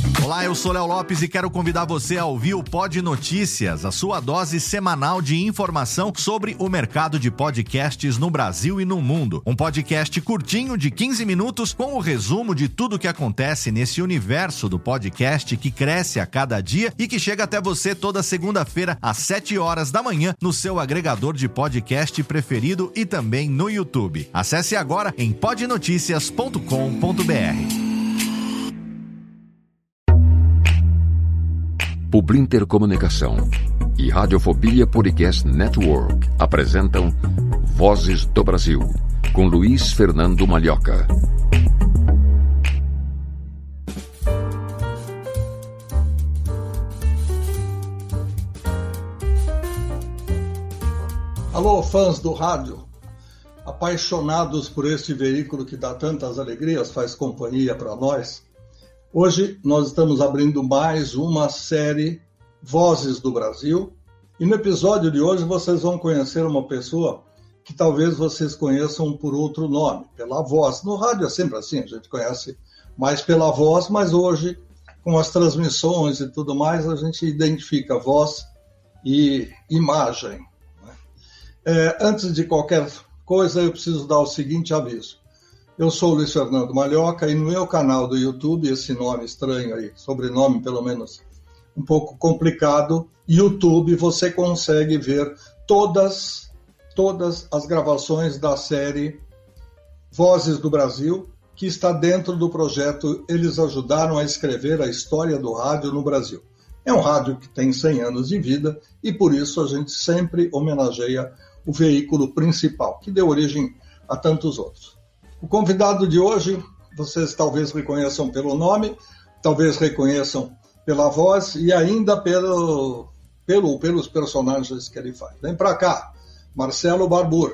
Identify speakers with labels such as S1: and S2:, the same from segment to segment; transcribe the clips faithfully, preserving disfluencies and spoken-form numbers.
S1: Olá, eu sou Léo Lopes e quero convidar você a ouvir o Pod Notícias, a sua dose semanal de informação sobre o mercado de podcasts no Brasil e no mundo. Um podcast curtinho de quinze minutos com o resumo de tudo que acontece nesse universo do podcast que cresce a cada dia e que chega até você toda segunda-feira às sete horas da manhã no seu agregador de podcast preferido e também no YouTube. Acesse agora em pod noticias ponto com ponto b r.
S2: Publinter Comunicação e Radiofobia Podcast Network apresentam Vozes do Brasil, com Luiz Fernando Malhoca.
S3: Alô, fãs do rádio, apaixonados por este veículo que dá tantas alegrias, faz companhia para nós. Hoje nós estamos abrindo mais uma série Vozes do Brasil e no episódio de hoje vocês vão conhecer uma pessoa que talvez vocês conheçam por outro nome, pela voz. No rádio é sempre assim, a gente conhece mais pela voz, mas hoje com as transmissões e tudo mais a gente identifica voz e imagem. Né? É, antes de qualquer coisa eu preciso dar o seguinte aviso. Eu sou o Luiz Fernando Malhoca e no meu canal do YouTube, esse nome estranho aí, sobrenome pelo menos um pouco complicado, YouTube, você consegue ver todas, todas as gravações da série Vozes do Brasil, que está dentro do projeto Eles Ajudaram a Escrever a História do Rádio no Brasil. É um rádio que tem cem anos de vida e por isso a gente sempre homenageia o veículo principal, que deu origem a tantos outros. O convidado de hoje, vocês talvez reconheçam pelo nome, talvez reconheçam pela voz e ainda pelo, pelo, pelos personagens que ele faz. Vem pra cá, Marcelo Barbour.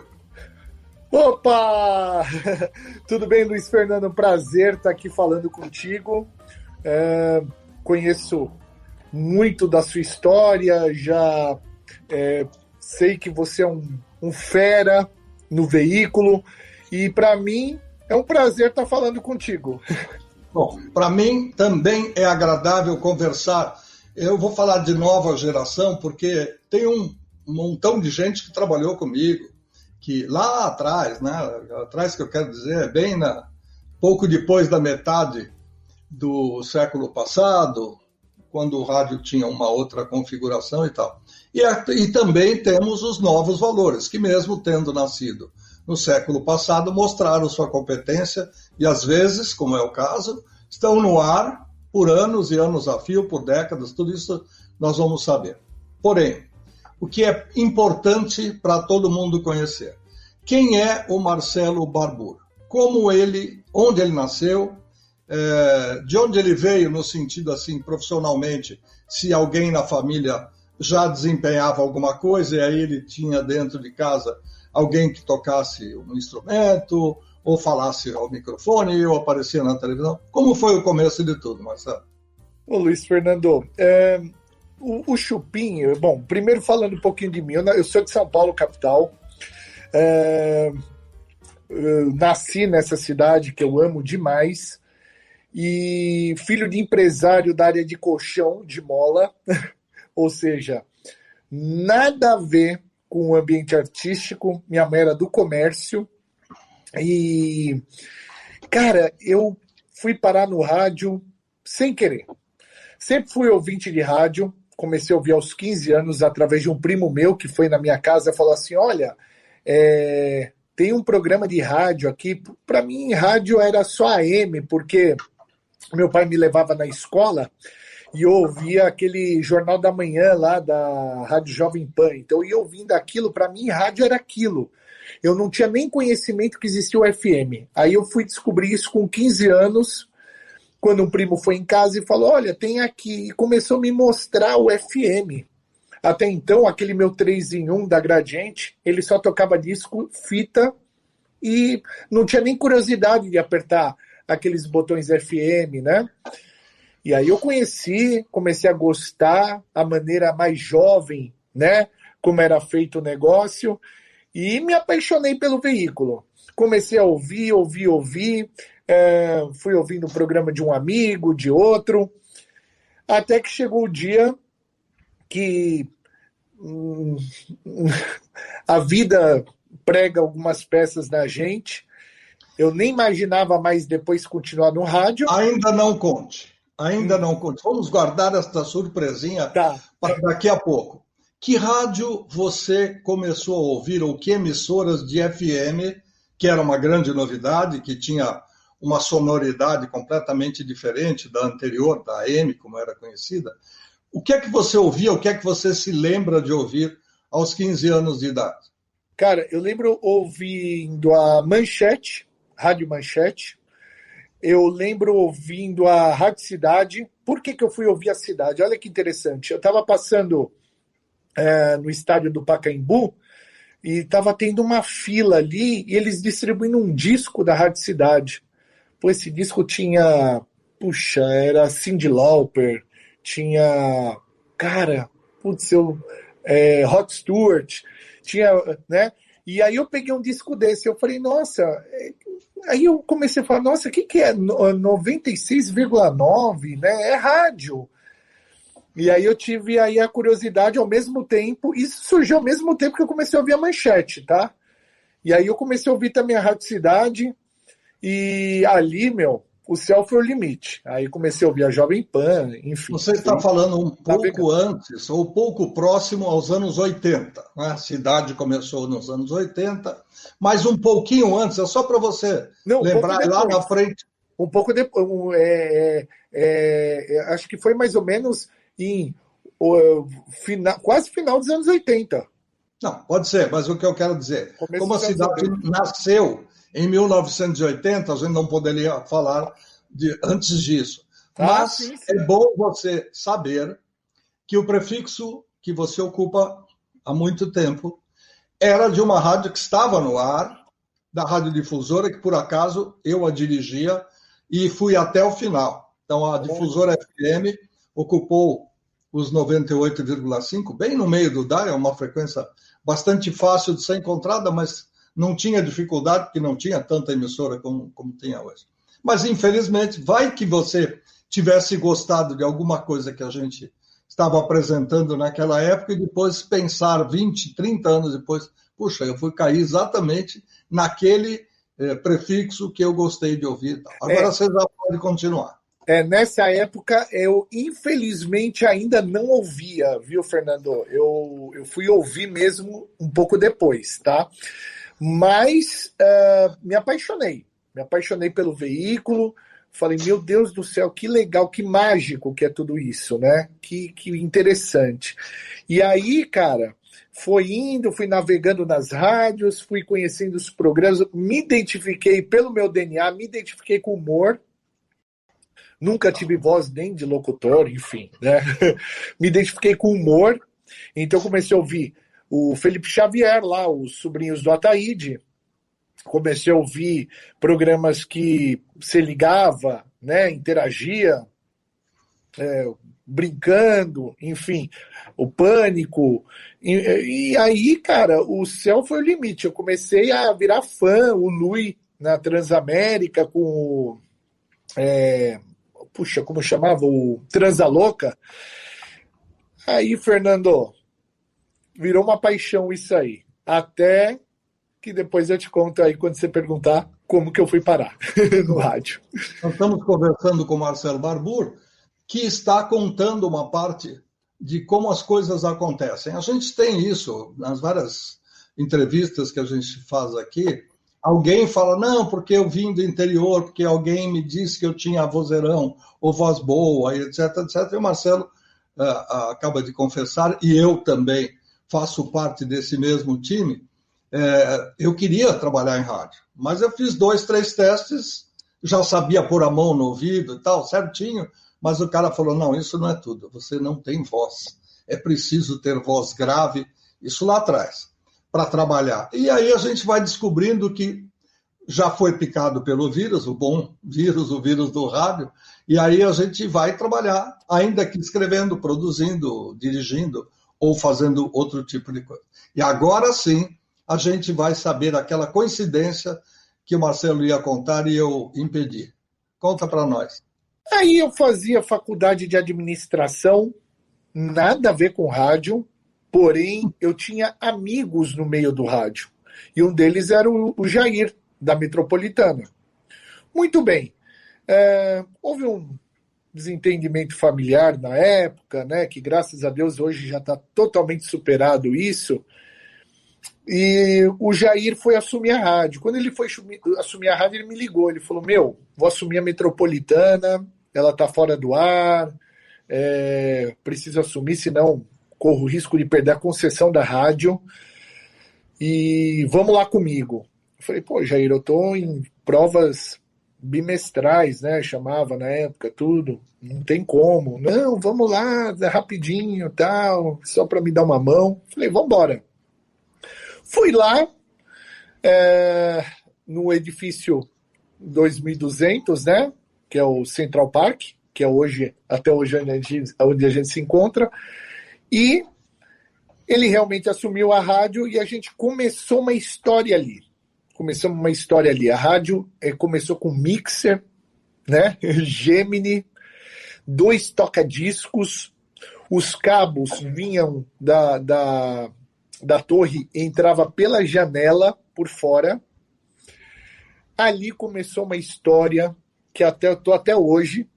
S4: Opa! Tudo bem, Luiz Fernando? Prazer estar aqui falando contigo. É, conheço muito da sua história, já é, sei que você é um, um fera no veículo. E para mim é um prazer estar falando contigo.
S3: Bom, para mim também é agradável conversar. Eu vou falar de nova geração porque tem um montão de gente que trabalhou comigo, que lá atrás, né, atrás que eu quero dizer, bem na, pouco depois da metade do século passado, quando o rádio tinha uma outra configuração e tal. E, e também temos os novos valores, que mesmo tendo nascido no século passado, mostraram sua competência e, às vezes, como é o caso, estão no ar por anos e anos a fio, por décadas, tudo isso nós vamos saber. Porém, o que é importante para todo mundo conhecer, quem é o Marcelo Barbour? Como ele, onde ele nasceu, é, de onde ele veio no sentido assim, profissionalmente, se alguém na família já desempenhava alguma coisa e aí ele tinha dentro de casa alguém que tocasse um instrumento, ou falasse ao microfone, ou aparecia na televisão. Como foi o começo de tudo, Marcelo?
S4: Ô, Luiz Fernando, é, o, o Chupim, bom, primeiro falando um pouquinho de mim, eu, eu sou de São Paulo, capital, é, eu nasci nessa cidade que eu amo demais, e filho de empresário da área de colchão, de mola, ou seja, nada a ver com o ambiente artístico. Minha mãe era do comércio e, cara, eu fui parar no rádio sem querer. Sempre fui ouvinte de rádio, comecei a ouvir aos quinze anos através de um primo meu que foi na minha casa e falou assim, olha, é, tem um programa de rádio aqui. Para mim, rádio era só A M, porque meu pai me levava na escola e eu ouvia aquele Jornal da Manhã lá da Rádio Jovem Pan. Então eu ia ouvindo aquilo, para mim rádio era aquilo. Eu não tinha nem conhecimento que existia o F M. Aí eu fui descobrir isso com quinze anos, quando um primo foi em casa e falou, olha, tem aqui, e começou a me mostrar o F M. Até então, aquele meu três em um da Gradiente, ele só tocava disco, fita, e não tinha nem curiosidade de apertar aqueles botões F M, né? E aí eu conheci, comecei a gostar, a maneira mais jovem, né? Como era feito o negócio, e me apaixonei pelo veículo. Comecei a ouvir, ouvir, ouvir, é, fui ouvindo o programa de um amigo, de outro, Até que chegou o dia que hum, a vida prega algumas peças na gente. Eu nem imaginava mais depois continuar no rádio.
S3: Ainda não conte. Ainda hum. não conte. Vamos guardar esta surpresinha
S4: tá.
S3: para daqui a pouco. Que rádio você começou a ouvir, ou que emissoras de F M, que era uma grande novidade, que tinha uma sonoridade completamente diferente da anterior, da A M, como era conhecida? O que é que você ouvia, o que é que você se lembra de ouvir aos quinze anos de idade?
S4: Cara, eu lembro ouvindo a Manchete, Rádio Manchete. Eu lembro ouvindo a Rádio Cidade. Por que que eu fui ouvir a Cidade? Olha que interessante. Eu estava passando é, no estádio do Pacaembu e estava tendo uma fila ali e eles distribuindo um disco da Rádio Cidade. Pô, esse disco tinha... Puxa, era Cyndi Lauper, tinha... Cara, putz, eu... É, Rod Stewart, tinha, né? E aí eu peguei um disco desse, eu falei, nossa... Aí eu comecei a falar, nossa, o que, que é noventa e seis vírgula nove, né? É rádio. E aí eu tive aí a curiosidade ao mesmo tempo, isso surgiu ao mesmo tempo que eu comecei a ouvir a Manchete, tá? E aí eu comecei a ouvir também a Rádio Cidade, e ali, meu, o céu foi o limite. Aí comecei a ouvir a Jovem Pan, enfim.
S3: Você está falando um pouco antes, ou pouco próximo aos anos oitenta, né? A Cidade começou nos anos oitenta, mas um pouquinho antes, é só para você Não, lembrar um lá na frente.
S4: Um pouco depois, um, é, é, é, acho que foi mais ou menos em uh, final, quase final dos anos oitenta.
S3: Não, pode ser, mas o que eu quero dizer, Começo como a Cidade nasceu em mil novecentos e oitenta, a gente não poderia falar de, antes disso. Ah, mas sim, sim. É bom você saber que o prefixo que você ocupa há muito tempo era de uma rádio que estava no ar, da radiodifusora, que por acaso eu a dirigia e fui até o final. Então a difusora F M ocupou os noventa e oito vírgula cinco, bem no meio do dial, é uma frequência bastante fácil de ser encontrada, mas não tinha dificuldade, porque não tinha tanta emissora como, como tem hoje. Mas, infelizmente, vai que você tivesse gostado de alguma coisa que a gente estava apresentando naquela época e depois pensar vinte, trinta anos depois, puxa, eu fui cair exatamente naquele eh, prefixo que eu gostei de ouvir. Agora é, você já pode continuar.
S4: É, nessa época, eu infelizmente ainda não ouvia, viu, Fernando? Eu, eu fui ouvir mesmo um pouco depois, tá? Mas uh, me apaixonei, me apaixonei pelo veículo, falei, meu Deus do céu, que legal, que mágico que é tudo isso, né? Que, que interessante. E aí, cara, foi indo, fui navegando nas rádios, fui conhecendo os programas, me identifiquei pelo meu D N A, me identifiquei com humor, nunca tive voz nem de locutor, enfim, né? Me identifiquei com humor, então comecei a ouvir o Felipe Xavier lá, os Sobrinhos do Ataíde, comecei a ouvir programas que se ligava, né, interagia, é, brincando, enfim, o Pânico, e, e aí, cara, o céu foi o limite, eu comecei a virar fã, o Lui na Transamérica, com o, é, puxa, como chamava, o Transalouca, aí, Fernando, virou uma paixão isso aí. Até que depois eu te conto aí quando você perguntar como que eu fui parar no rádio.
S3: Nós estamos conversando com o Marcelo Barbour, que está contando uma parte de como as coisas acontecem. A gente tem isso nas várias entrevistas que a gente faz aqui. Alguém fala, não, porque eu vim do interior, porque alguém me disse que eu tinha vozeirão ou voz boa, etc, etcétera. E o Marcelo uh, acaba de confessar, e eu também faço parte desse mesmo time, é, eu queria trabalhar em rádio, mas eu fiz dois, três testes, já sabia pôr a mão no ouvido e tal, certinho, mas o cara falou, não, isso não é tudo, você não tem voz, é preciso ter voz grave, isso lá atrás, para trabalhar. E aí a gente vai descobrindo que já foi picado pelo vírus, o bom vírus, o vírus do rádio, e aí a gente vai trabalhar, ainda que escrevendo, produzindo, dirigindo, ou fazendo outro tipo de coisa. E agora sim, a gente vai saber aquela coincidência que o Marcelo ia contar e eu impedi. Conta para nós.
S4: Aí eu fazia faculdade de administração, nada a ver com rádio, porém eu tinha amigos no meio do rádio. E um deles era o, o Jair, da Metropolitana. Muito bem. É, houve um desentendimento familiar na época, né, que graças a Deus hoje já está totalmente superado isso. E o Jair foi assumir a rádio. Quando ele foi assumir a rádio, ele me ligou. Ele falou, meu, vou assumir a Metropolitana, ela está fora do ar, é, preciso assumir, senão corro o risco de perder a concessão da rádio. E vamos lá comigo. Eu falei, pô, Jair, eu estou em provas bimestrais, né? Chamava na época, tudo. Não tem como. Não, vamos lá, rapidinho, tal, só para me dar uma mão. Falei, vamos embora. Fui lá, é, no edifício dois mil e duzentos, né? Que é o Central Park, que é hoje, até hoje onde a gente, onde a gente se encontra. E ele realmente assumiu a rádio e a gente começou uma história ali. Começamos uma história ali. A rádio é, começou com mixer, né? Gemini, dois toca-discos, os cabos vinham da, da, da torre, entrava pela janela por fora. Ali começou uma história que até estou até hoje.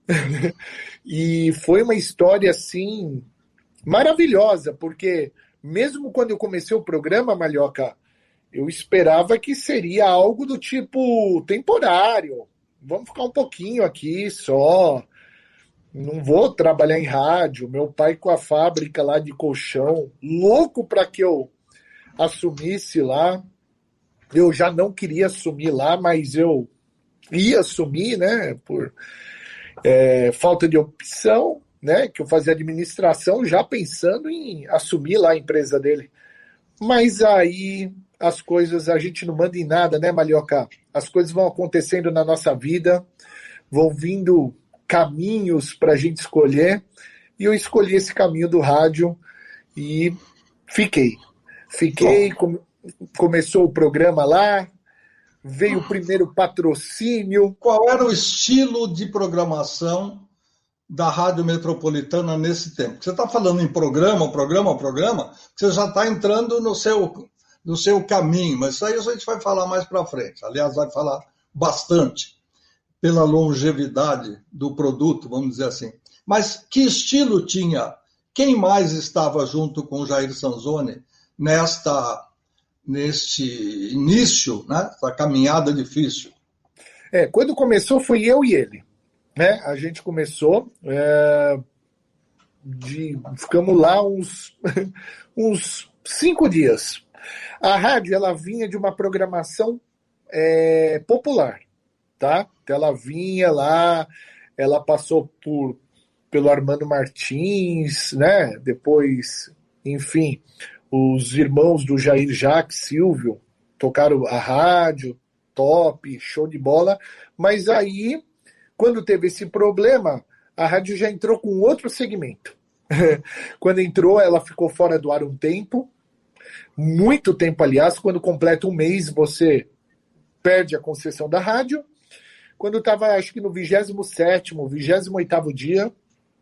S4: E foi uma história assim maravilhosa, porque mesmo quando eu comecei o programa, Malhoca, eu esperava que seria algo do tipo temporário. Vamos ficar um pouquinho aqui só. Não vou trabalhar em rádio. Meu pai com a fábrica lá de colchão, louco para que eu assumisse lá. Eu já não queria assumir lá, mas eu ia assumir, né? Por é, falta de opção, né? Que eu fazia administração já pensando em assumir lá a empresa dele. Mas aí as coisas, a gente não manda em nada, né, Malhoca? As coisas vão acontecendo na nossa vida, vão vindo caminhos para a gente escolher, e eu escolhi esse caminho do rádio e fiquei. Fiquei, com, começou o programa lá, veio o primeiro patrocínio.
S3: Qual era o estilo de programação da Rádio Metropolitana nesse tempo? Você está falando em programa, programa, programa, você já está entrando no seu, no seu caminho, mas isso aí a gente vai falar mais para frente. Aliás, vai falar bastante pela longevidade do produto, vamos dizer assim. Mas que estilo tinha? Quem mais estava junto com o Jair Sanzoni nesta, neste início, né, essa caminhada difícil?
S4: É, quando começou foi eu e ele. Né? A gente começou, é, de, ficamos lá uns, uns cinco dias. A rádio ela vinha de uma programação é, popular, tá? Ela vinha lá, ela passou por, pelo Armando Martins, né? Depois, enfim, os irmãos do Jair Jacques Silvio tocaram a rádio, top, show de bola, mas aí quando teve esse problema, a rádio já entrou com outro segmento. Quando entrou, ela ficou fora do ar um tempo, muito tempo, aliás. Quando completa um mês, você perde a concessão da rádio. Quando estava, acho que no vigésimo sétimo, vigésimo oitavo dia,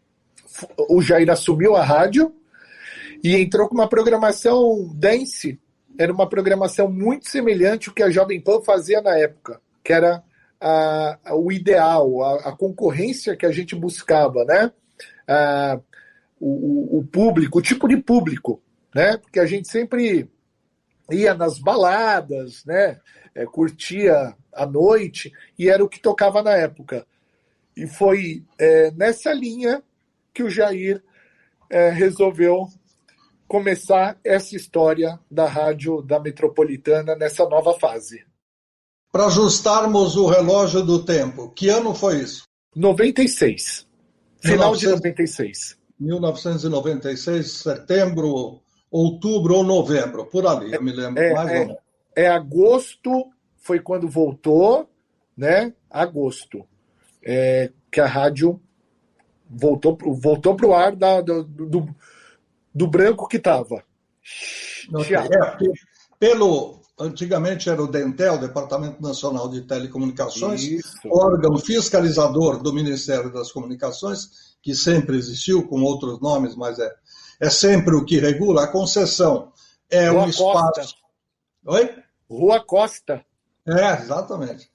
S4: o Jair assumiu a rádio e entrou com uma programação dance. Era uma programação muito semelhante ao que a Jovem Pan fazia na época, que era A, a, o ideal, a, a concorrência que a gente buscava, né? A, o, o público, o tipo de público, né? Porque a gente sempre ia nas baladas, né? É, curtia a noite e era o que tocava na época. E foi é, nessa linha que o Jair é, resolveu começar essa história da rádio da Metropolitana nessa nova fase.
S3: Para ajustarmos o relógio do tempo, que ano foi isso?
S4: noventa e seis. Final de noventa e seis.
S3: mil novecentos e noventa e seis, setembro, outubro ou novembro, por ali, eu me lembro
S4: é,
S3: mais
S4: é,
S3: ou menos.
S4: É agosto, foi quando voltou, né? Agosto. É, que a rádio voltou, voltou para o ar da, do, do, do branco que estava.
S3: É, pelo... antigamente era o Dentel, Departamento Nacional de Telecomunicações,
S4: Isso.
S3: órgão fiscalizador do Ministério das Comunicações, que sempre existiu, com outros nomes, mas é, é sempre o que regula. A concessão é
S4: Rua
S3: um espaço...
S4: Costa.
S3: Oi?
S4: Rua Costa.
S3: É, exatamente.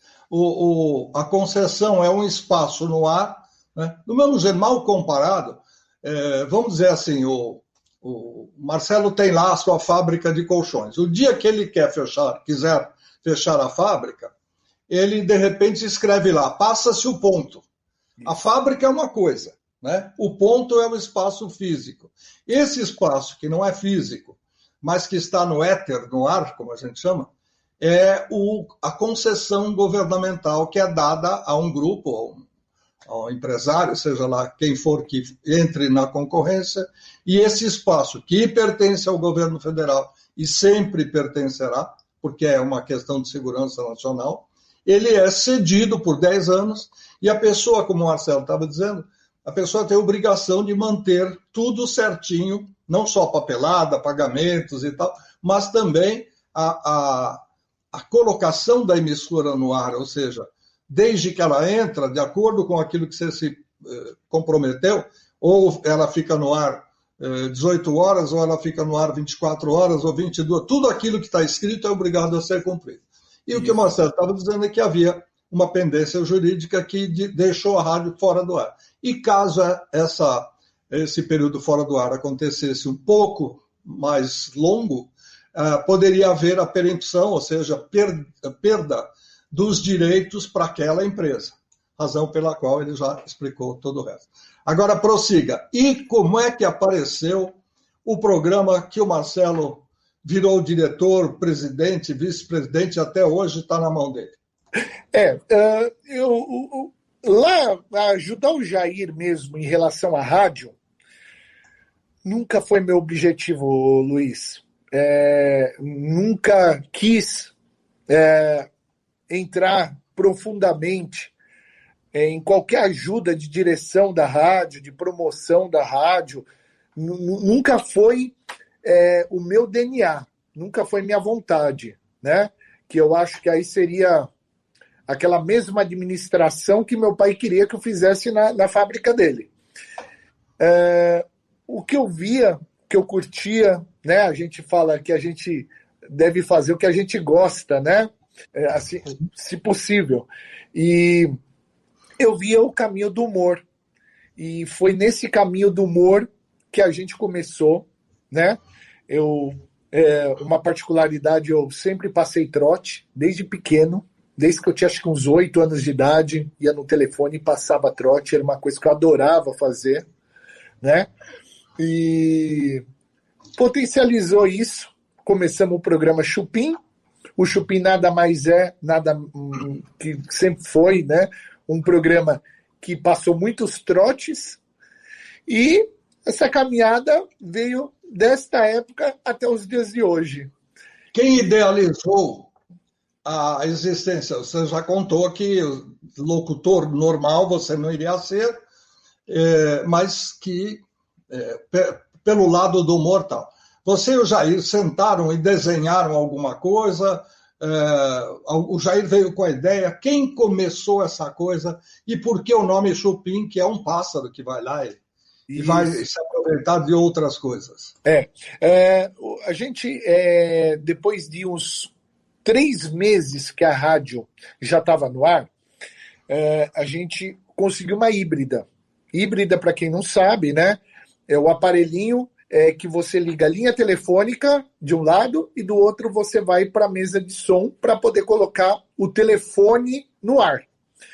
S3: O, o, a concessão é um espaço no ar, né? Do mesmo jeito, mal comparado, é, vamos dizer assim, o, o Marcelo tem lá a sua fábrica de colchões. O dia que ele quer fechar, quiser fechar a fábrica, ele, de repente, escreve lá, passa-se o ponto. A fábrica é uma coisa, né? O ponto é o espaço físico. Esse espaço, que não é físico, mas que está no éter, no ar, como a gente chama, é o, a concessão governamental que é dada a um grupo, a um, a um empresário, seja lá quem for que entre na concorrência, e esse espaço que pertence ao governo federal e sempre pertencerá, porque é uma questão de segurança nacional, ele é cedido por dez anos e a pessoa, como o Marcelo estava dizendo, a pessoa tem a obrigação de manter tudo certinho, não só papelada, pagamentos e tal, mas também a, a, a colocação da emissora no ar, ou seja, desde que ela entra, de acordo com aquilo que você se eh, comprometeu, ou ela fica no ar eh, dezoito horas, ou ela fica no ar vinte e quatro horas, ou vinte e duas, tudo aquilo que está escrito é obrigado a ser cumprido. E Isso. O que o Marcelo estava dizendo é que havia uma pendência jurídica que de, deixou a rádio fora do ar. E caso essa, esse período fora do ar acontecesse um pouco mais longo, uh, poderia haver a perempção, ou seja, per, perda dos direitos para aquela empresa, razão pela qual ele já explicou todo o resto. Agora, prossiga. E como é que apareceu o programa que o Marcelo virou diretor, presidente, vice-presidente, até hoje está na mão dele?
S4: É, uh, eu, eu, lá, ajudar o Jair mesmo em relação à rádio, nunca foi meu objetivo, Luiz. É, nunca quis é, entrar profundamente em qualquer ajuda de direção da rádio, de promoção da rádio. Nunca foi é, o meu D N A, nunca foi minha vontade, né? Que eu acho que aí seria aquela mesma administração que meu pai queria que eu fizesse na, na fábrica dele. É, o que eu via, o que eu curtia, né? A gente fala que a gente deve fazer o que a gente gosta, né? É, assim, se possível. E eu via o caminho do humor. E foi nesse caminho do humor que a gente começou, né? Eu, é, uma particularidade, eu sempre passei trote, desde pequeno. Desde que eu tinha acho que uns oito anos de idade, ia no telefone e passava trote, era uma coisa que eu adorava fazer, né? E potencializou isso, começamos o programa Chupim. O Chupim nada mais é, nada que sempre foi, né? Um programa que passou muitos trotes, e essa caminhada veio desta época até os dias de hoje.
S3: Quem idealizou a existência? Você já contou que locutor normal você não iria ser, é, mas que é, pe- pelo lado do mortal. Você e o Jair sentaram e desenharam alguma coisa, é, o Jair veio com a ideia, quem começou essa coisa e por que o nome Chupim, que é um pássaro que vai lá e, e vai se aproveitar de outras coisas?
S4: É, é a gente, é, depois de uns três meses que a rádio já estava no ar, é, a gente conseguiu uma híbrida. Híbrida, para quem não sabe, né? É o aparelhinho é, que você liga a linha telefônica de um lado e do outro você vai para a mesa de som para poder colocar o telefone no ar.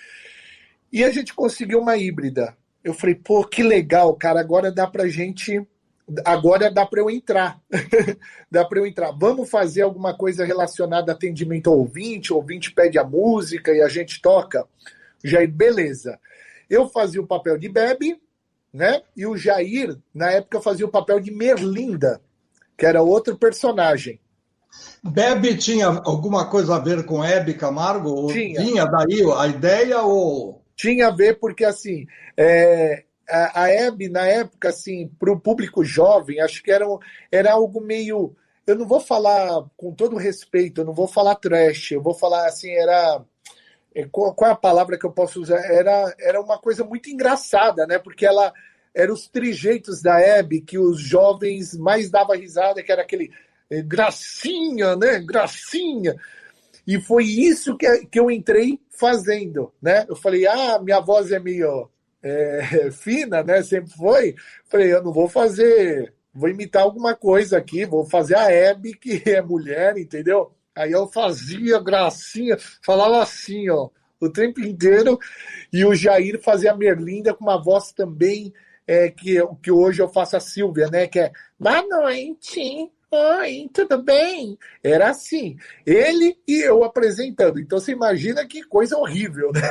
S4: E a gente conseguiu uma híbrida. Eu falei, pô, que legal, cara, agora dá para gente... Agora dá para eu entrar. Dá para eu entrar. Vamos fazer alguma coisa relacionada a atendimento ao ouvinte, o ouvinte pede a música e a gente toca. Jair, beleza. Eu fazia o papel de Bebe, né? E o Jair, na época, fazia o papel de Merlinda, que era outro personagem.
S3: Bebe tinha alguma coisa a ver com Hebe Camargo?
S4: Tinha.
S3: Vinha daí a ideia ou...
S4: Tinha a ver porque, assim... É... A Hebe, na época, assim, para o público jovem, acho que era, era algo meio eu não vou falar com todo respeito, eu não vou falar trash, eu vou falar assim, era... Qual, qual é a palavra que eu posso usar? Era, era uma coisa muito engraçada, né? Porque ela era os trejeitos da Hebe que os jovens mais davam risada, que era aquele eh, gracinha, né? Gracinha. E foi isso que, que eu entrei fazendo, né? Eu falei, ah, minha voz é meio é, fina, né? Sempre foi. Falei, eu não vou fazer, vou imitar alguma coisa aqui, vou fazer a Hebe, que é mulher, entendeu? Aí eu fazia gracinha, falava assim, ó, o tempo inteiro, e o Jair fazia a Merlinda com uma voz também, é, que, que hoje eu faço a Silvia, né? Que é, boa noite. Oi, tudo bem? Era assim, ele e eu apresentando. Então você imagina que coisa horrível, né?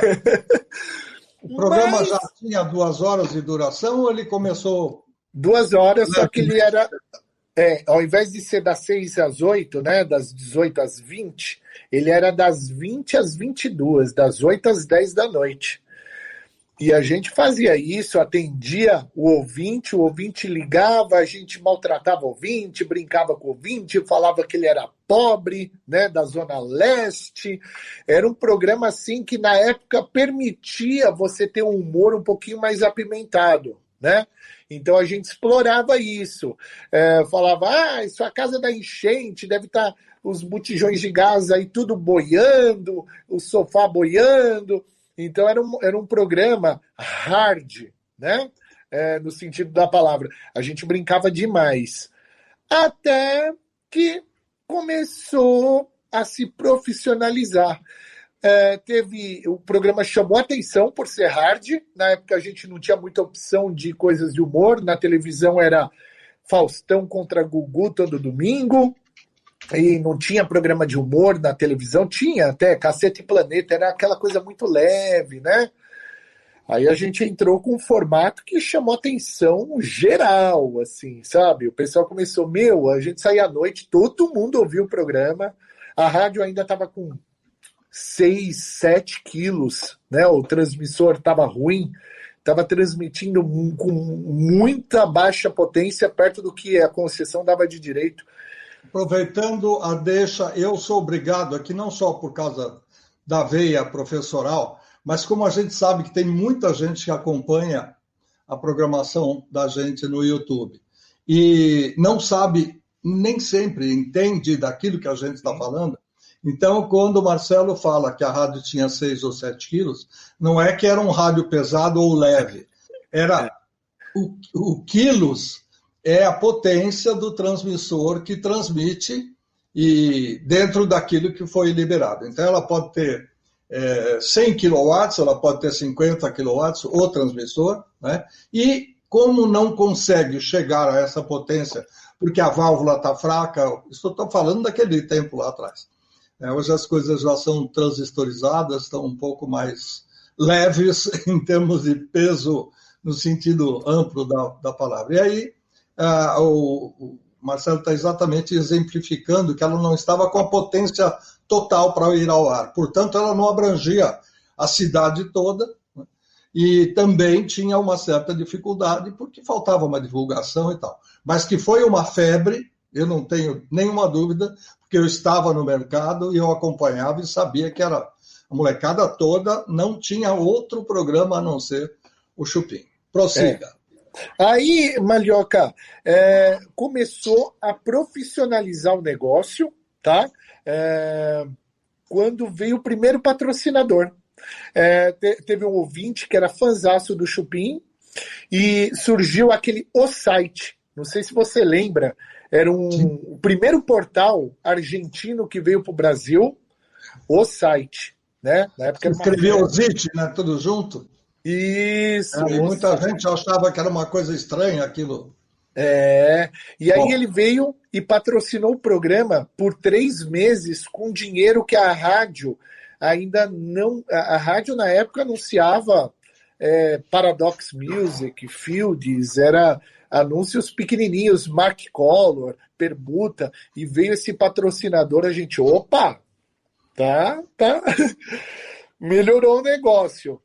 S3: O programa
S4: Mas...
S3: já tinha duas horas de duração ou ele começou...
S4: Duas horas, só que ele era... É, ao invés de ser das seis às oito, né, das dezoito às vinte, ele era das vinte às vinte e duas, das oito às dez da noite. E a gente fazia isso, atendia o ouvinte, o ouvinte ligava, a gente maltratava o ouvinte, brincava com o ouvinte, falava que ele era pobre, né, da Zona Leste. Era um programa assim que na época permitia você ter um humor um pouquinho mais apimentado, né? Então a gente explorava isso. É, falava, ah, sua casa da enchente, deve estar os botijões de gás aí tudo boiando, o sofá boiando. Então era um, era um programa hard, né? É, no sentido da palavra. A gente brincava demais. Até que começou a se profissionalizar. É, teve, o programa chamou atenção por ser hard. Na época a gente não tinha muita opção de coisas de humor. Na televisão era Faustão contra Gugu todo domingo. E não tinha programa de humor na televisão, tinha até Cacete e Planeta, era aquela coisa muito leve, né? Aí a gente entrou com um formato que chamou atenção geral, assim, sabe? O pessoal começou, meu, a gente saía à noite, todo mundo ouvia o programa, a rádio ainda estava com seis, sete quilos, né? O transmissor estava ruim, estava transmitindo com muita baixa potência, perto do que a concessão dava de direito.
S3: Aproveitando a deixa, eu sou obrigado aqui, não só por causa da veia professoral, mas como a gente sabe que tem muita gente que acompanha a programação da gente no YouTube e não sabe, nem sempre entende daquilo que a gente está falando. Então, quando o Marcelo fala que a rádio tinha seis ou sete quilos, não é que era um rádio pesado ou leve, era o, o quilos... é a potência do transmissor que transmite e dentro daquilo que foi liberado. Então, ela pode ter é, cem quilowatts, ela pode ter cinquenta quilowatts, o transmissor, né? E como não consegue chegar a essa potência, porque a válvula está fraca, isso eu estou falando daquele tempo lá atrás. É, hoje as coisas já são transistorizadas, estão um pouco mais leves em termos de peso, no sentido amplo da, da palavra. E aí, Ah, o, o Marcelo está exatamente exemplificando que ela não estava com a potência total para ir ao ar. Portanto, ela não abrangia a cidade toda, né? E também tinha uma certa dificuldade porque faltava uma divulgação e tal. Mas que foi uma febre, eu não tenho nenhuma dúvida, porque eu estava no mercado e eu acompanhava e sabia que era a molecada toda, não tinha outro programa a não ser o Chupim. Prossiga.
S4: É. Aí, Malhoca, é, começou a profissionalizar o negócio, tá? É, quando veio o primeiro patrocinador. É, te, teve um ouvinte que era fãzaço do Chupim e surgiu aquele O Site. Não sei se você lembra, era um, o primeiro portal argentino que veio para o Brasil, O Site. Né? Na época
S3: escreveu o Zit, né? Tudo junto.
S4: Isso.
S3: É, e muita gente achava que era uma coisa estranha aquilo.
S4: É, e aí
S3: Bom.
S4: Ele veio e patrocinou o programa por três meses com dinheiro que a rádio ainda não... A, a rádio na época anunciava é, Paradox Music, Fields, era anúncios pequenininhos, Mark Collor, Permuta, e veio esse patrocinador, a gente, opa, tá, tá, melhorou o negócio.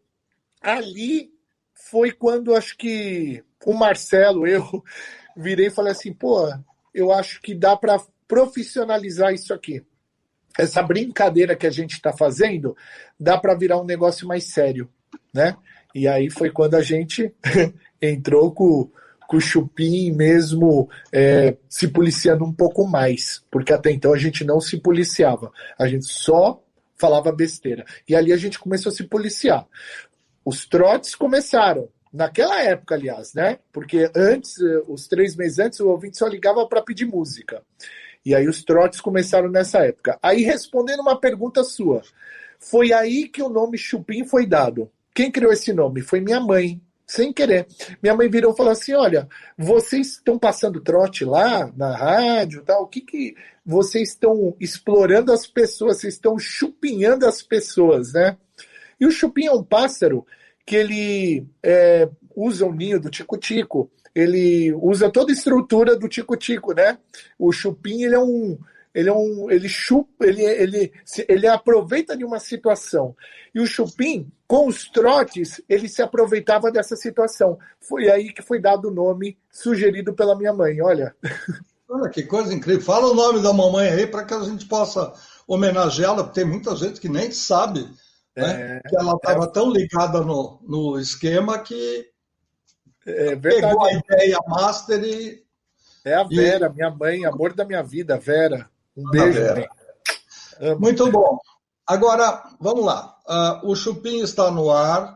S4: Ali foi quando acho que o Marcelo, eu virei e falei assim, pô, eu acho que dá para profissionalizar isso aqui. Essa brincadeira que a gente está fazendo dá para virar um negócio mais sério, né? E aí foi quando a gente entrou com, com o Chupim mesmo é, se policiando um pouco mais, porque até então a gente não se policiava, a gente só falava besteira. E ali a gente começou a se policiar. Os trotes começaram, naquela época, aliás, né? Porque antes, os três meses antes, o ouvinte só ligava para pedir música. E aí os trotes começaram nessa época. Aí, respondendo uma pergunta sua, foi aí que o nome Chupim foi dado. Quem criou esse nome? Foi minha mãe, sem querer. Minha mãe virou e falou assim, olha, vocês estão passando trote lá na rádio, tal, o que que vocês estão explorando as pessoas, vocês estão chupinhando as pessoas, né? E o chupim é um pássaro que ele é, usa o ninho do tico-tico, ele usa toda a estrutura do tico-tico, né? O chupim, ele é um... Ele, é um, ele chupa, ele, ele, ele aproveita de uma situação. E o chupim, com os trotes, ele se aproveitava dessa situação. Foi aí que foi dado o nome sugerido pela minha mãe, olha.
S3: Olha que coisa incrível. Fala o nome da mamãe aí para que a gente possa homenageá-la, porque tem muita gente que nem sabe, né? É, que ela estava é, tão ligada no, no esquema que
S4: é verdade.
S3: Pegou a ideia master e...
S4: É a Vera, e... minha mãe, amor da minha vida, Vera. Um beijo, Vera.
S3: Muito bom. Agora, vamos lá. Uh, o Chupim está no ar.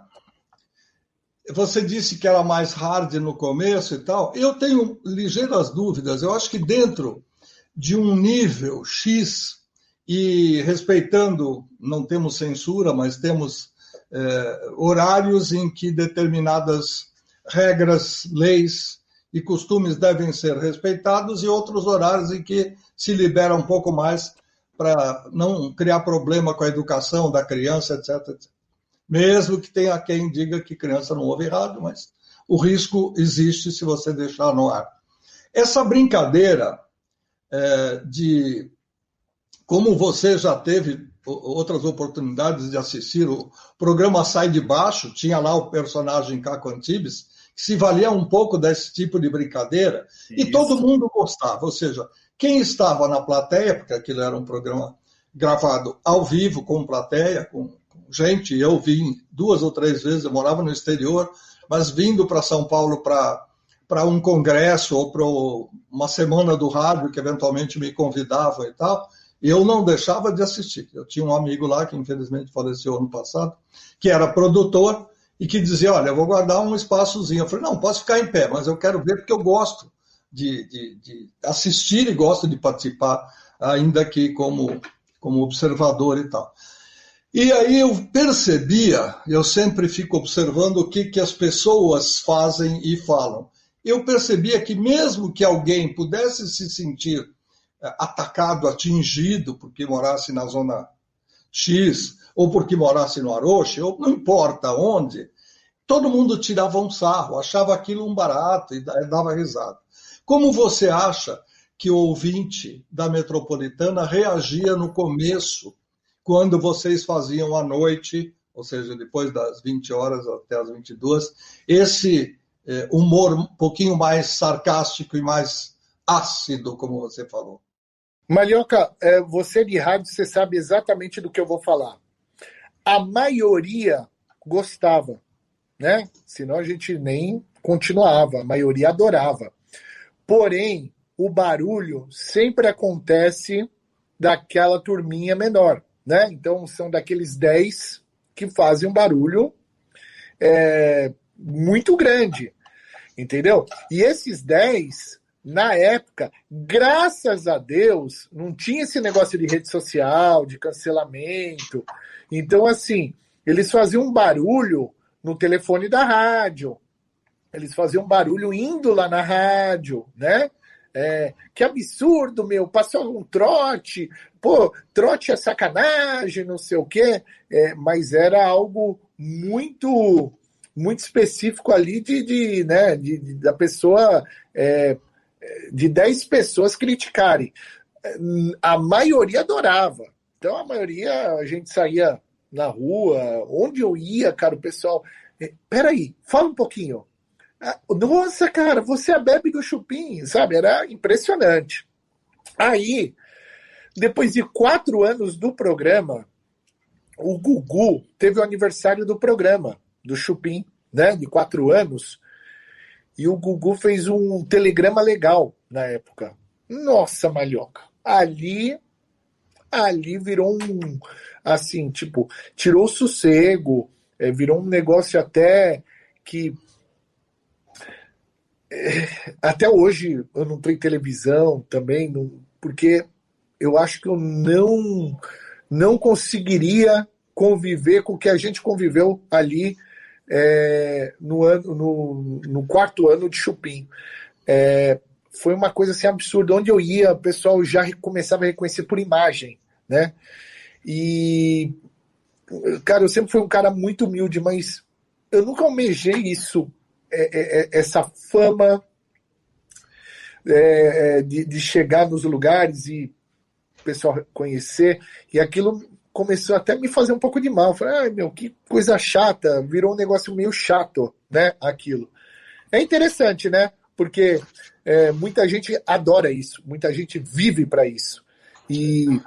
S3: Você disse que era mais hard no começo e tal. Eu tenho ligeiras dúvidas. Eu acho que dentro de um nível X, e respeitando, não temos censura, mas temos eh, horários em que determinadas regras, leis e costumes devem ser respeitados e outros horários em que se libera um pouco mais para não criar problema com a educação da criança, etc, etcétera. Mesmo que tenha quem diga que criança não ouve rádio, mas o risco existe se você deixar no ar. Essa brincadeira é, de... Como você já teve outras oportunidades de assistir, o programa Sai de Baixo, tinha lá o personagem Caco Antibes, que se valia um pouco desse tipo de brincadeira, Isso. e todo mundo gostava. Ou seja, quem estava na plateia, porque aquilo era um programa gravado ao vivo, com plateia, com gente, eu vim duas ou três vezes, eu morava no exterior, mas vindo para São Paulo para um congresso ou para uma semana do rádio, que eventualmente me convidavam e tal, eu não deixava de assistir. Eu tinha um amigo lá, que infelizmente faleceu ano passado, que era produtor, e que dizia, olha, eu vou guardar um espaçozinho. Eu falei, não, posso ficar em pé, mas eu quero ver porque eu gosto de, de, de assistir e gosto de participar, ainda que como, como observador e tal. E aí eu percebia, eu sempre fico observando o que, que as pessoas fazem e falam. Eu percebia que mesmo que alguém pudesse se sentir atacado, atingido, porque morasse na zona X, ou porque morasse no Aroche, ou não importa onde, todo mundo tirava um sarro, achava aquilo um barato e dava risada. Como você acha que o ouvinte da Metropolitana reagia no começo, quando vocês faziam à noite, ou seja, depois das vinte horas até as vinte e duas, esse eh, humor um pouquinho mais sarcástico e mais ácido, como você falou?
S4: Malhoca, é, você de rádio, você sabe exatamente do que eu vou falar. A maioria gostava, né? Senão a gente nem continuava, a maioria adorava. Porém, o barulho sempre acontece daquela turminha menor, né? Então, são daqueles dez que fazem um barulho é, muito grande, entendeu? E esses dez, na época, graças a Deus, não tinha esse negócio de rede social, de cancelamento. Então, assim, eles faziam um barulho no telefone da rádio, eles faziam barulho indo lá na rádio, né? É, que absurdo, meu, passou um trote, pô, trote é sacanagem, não sei o quê, é, mas era algo muito, muito específico ali de, de, né, de, de, da pessoa, é, de dez pessoas criticarem. A maioria adorava, então a maioria, a gente saía na rua, onde eu ia, cara, o pessoal, peraí, fala um pouquinho. Nossa, cara, você é a Bebe do Chupim, sabe? Era impressionante. Aí, depois de quatro anos do programa, o Gugu teve o aniversário do programa, do Chupim, né, de quatro anos, e o Gugu fez um telegrama legal na época. Nossa, Malhoca, ali, ali virou um, assim, tipo, tirou o sossego, é, virou um negócio até que, é, até hoje eu não tenho televisão também, não, porque eu acho que eu não, não conseguiria conviver com o que a gente conviveu ali é, no, ano, no, no quarto ano de Chupim. É, foi uma coisa assim absurda. Onde eu ia, o pessoal já começava a reconhecer por imagem, né? E, cara, eu sempre fui um cara muito humilde, mas eu nunca almejei isso, é, é, essa fama é, de, de chegar nos lugares e o pessoal conhecer, e aquilo começou até a me fazer um pouco de mal. Eu falei, ai meu, que coisa chata, virou um negócio meio chato, né, aquilo. É interessante, né, porque é, muita gente adora isso, muita gente vive para isso. E...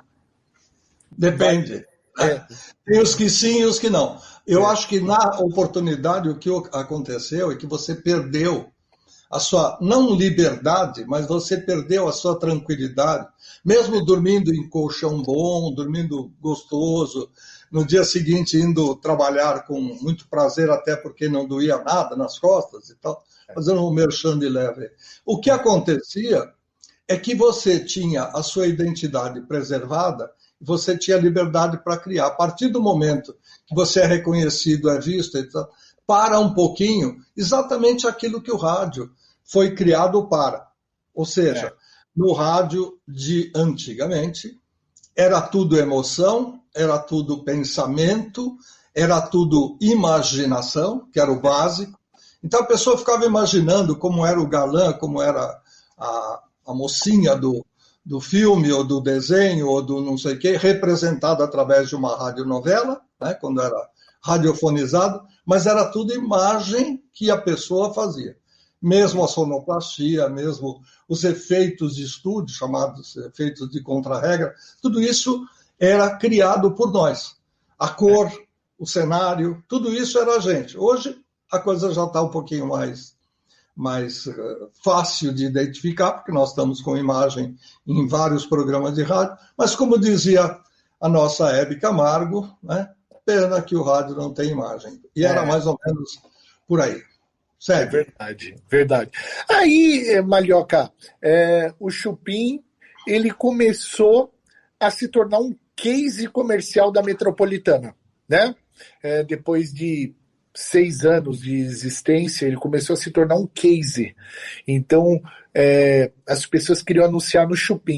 S3: Depende. É. Tem os que sim e os que não. Eu é. acho que na oportunidade o que aconteceu é que você perdeu a sua, não liberdade, mas você perdeu a sua tranquilidade, mesmo dormindo em colchão bom, dormindo gostoso, no dia seguinte indo trabalhar com muito prazer, até porque não doía nada nas costas e tal, fazendo um merchan de leve. O que acontecia é que você tinha a sua identidade preservada, você tinha liberdade para criar. A partir do momento que você é reconhecido, é visto, e tal, para um pouquinho, exatamente aquilo que o rádio foi criado para. Ou seja, é. no rádio de antigamente, era tudo emoção, era tudo pensamento, era tudo imaginação, que era o básico. Então a pessoa ficava imaginando como era o galã, como era a, a mocinha do, do filme, ou do desenho, ou do não sei o quê, representada através de uma radionovela, né, quando era radiofonizado, mas era tudo imagem que a pessoa fazia. Mesmo a sonoplastia, mesmo os efeitos de estúdio, chamados efeitos de contra-regra, tudo isso era criado por nós. A cor, o cenário, tudo isso era a gente. Hoje a coisa já está um pouquinho mais, mais uh, fácil de identificar, porque nós estamos com imagem em vários programas de rádio, mas como dizia a nossa Hebe Camargo, né, pena que o rádio não tem imagem. E era é. mais ou menos por aí.
S4: É verdade, verdade. Aí, Malhoca, é, o Chupim, ele começou a se tornar um case comercial da Metropolitana, né? É, depois de seis anos de existência, ele começou a se tornar um case. Então, é, as pessoas queriam anunciar no Chupim.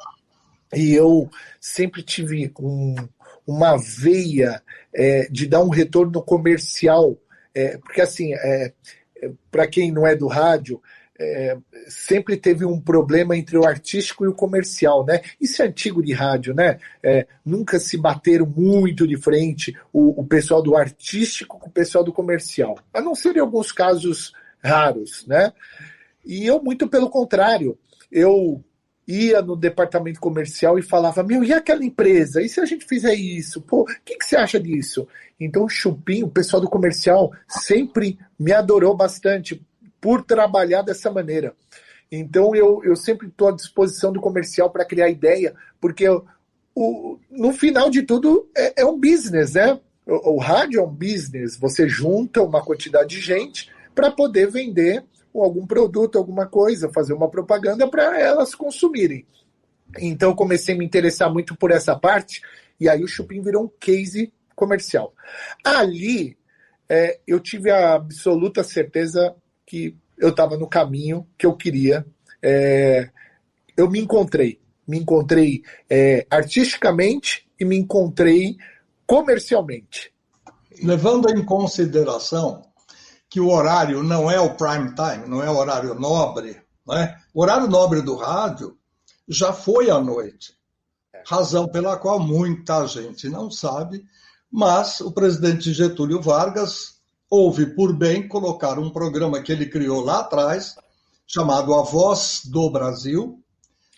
S4: E eu sempre tive um, uma veia é, de dar um retorno comercial, é, porque assim... É, para quem não é do rádio, é, sempre teve um problema entre o artístico e o comercial, né? Isso é antigo de rádio, né? É, nunca se bateram muito de frente o, o pessoal do artístico com o pessoal do comercial, a não ser em alguns casos raros, né? E eu, muito pelo contrário, eu ia no departamento comercial e falava, meu, e aquela empresa? E se a gente fizer isso? Pô, o que, que você acha disso? Então o Chupim, o pessoal do comercial, sempre me adorou bastante por trabalhar dessa maneira. Então eu, eu sempre estou à disposição do comercial para criar ideia, porque o, no final de tudo é, é um business, né? O, o rádio é um business, você junta uma quantidade de gente para poder vender algum produto, alguma coisa, fazer uma propaganda para elas consumirem. Então eu comecei a me interessar muito por essa parte, e aí o Chupim virou um case comercial. Ali, é, eu tive a absoluta certeza que eu estava no caminho que eu queria. É, eu me encontrei. Me encontrei é, artisticamente e me encontrei comercialmente.
S3: Levando em consideração que o horário não é o prime time, não é o horário nobre, né? O horário nobre do rádio já foi à noite, razão pela qual muita gente não sabe, mas o presidente Getúlio Vargas houve por bem colocar um programa que ele criou lá atrás, chamado A Voz do Brasil,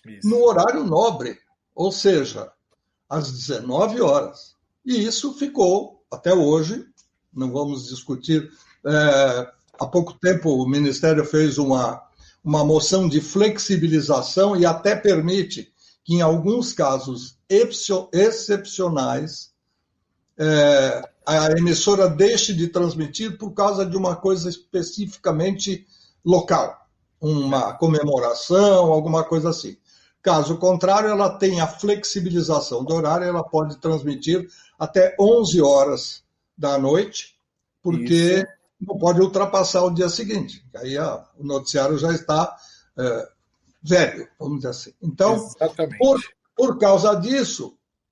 S3: Isso. No horário nobre, ou seja, às dezenove horas. E isso ficou, até hoje, não vamos discutir. É, há pouco tempo o Ministério fez uma, uma moção de flexibilização e até permite que, em alguns casos excepcionais, é, a emissora deixe de transmitir por causa de uma coisa especificamente local, uma comemoração, alguma coisa assim. Caso contrário, ela tem a flexibilização do horário, ela pode transmitir até onze horas da noite, porque Isso. não pode ultrapassar o dia seguinte. Aí a, o noticiário já está é, velho, vamos dizer assim. Então, por, por causa disso,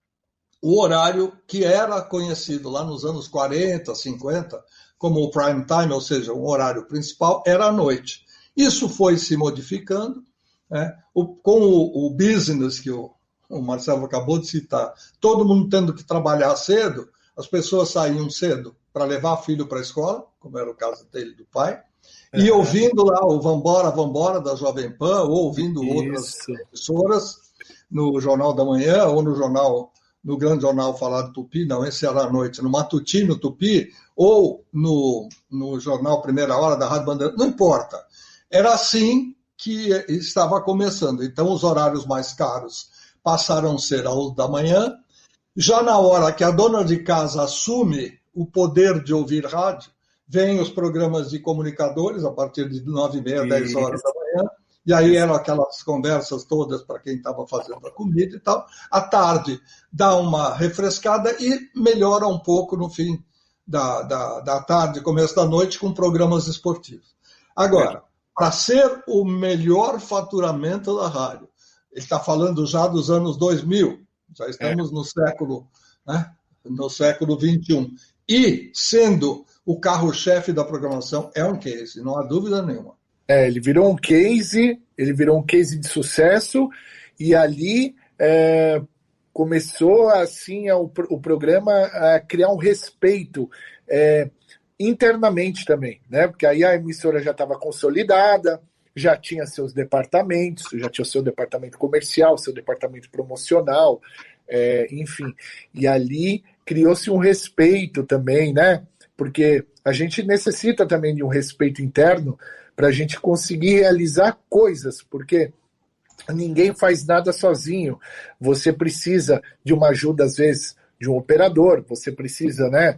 S3: o horário que era conhecido lá nos anos quarenta, cinquenta, como o prime time, ou seja, um horário principal, era à noite. Isso foi se modificando, né? o, com o, o business que o, o Marcelo acabou de citar, todo mundo tendo que trabalhar cedo, as pessoas saíam cedo para levar filho para a escola, como era o caso dele e do pai, é. e ouvindo lá o Vambora, Vambora da Jovem Pan, ou ouvindo Isso. outras emissoras no Jornal da Manhã, ou no jornal... no Grande Jornal Falado Tupi, não, esse era à noite, no Matutino Tupi, ou no, no Jornal Primeira Hora da Rádio Bandeirante, não importa. Era assim que estava começando. Então, os horários mais caros passaram a ser aos da manhã. Já na hora que a dona de casa assume o poder de ouvir rádio, vêm os programas de comunicadores, a partir de nove e meia, dez horas da manhã, e aí eram aquelas conversas todas para quem estava fazendo a comida e tal. À tarde dá uma refrescada e melhora um pouco no fim da, da, da tarde, começo da noite, com programas esportivos. Agora, para ser o melhor faturamento da rádio, ele está falando já dos anos dois mil, já estamos é. no século, né, no século vinte e um, e sendo o carro-chefe da programação, é um case, não há dúvida nenhuma.
S4: É, ele virou um case, ele virou um case de sucesso, e ali é, começou assim o, o programa a criar um respeito é, internamente também, né? Porque aí a emissora já estava consolidada, já tinha seus departamentos, já tinha o seu departamento comercial, seu departamento promocional, é, enfim, e ali criou-se um respeito também, né? Porque a gente necessita também de um respeito interno para a gente conseguir realizar coisas, porque ninguém faz nada sozinho. Você precisa de uma ajuda, às vezes, de um operador, você precisa, né,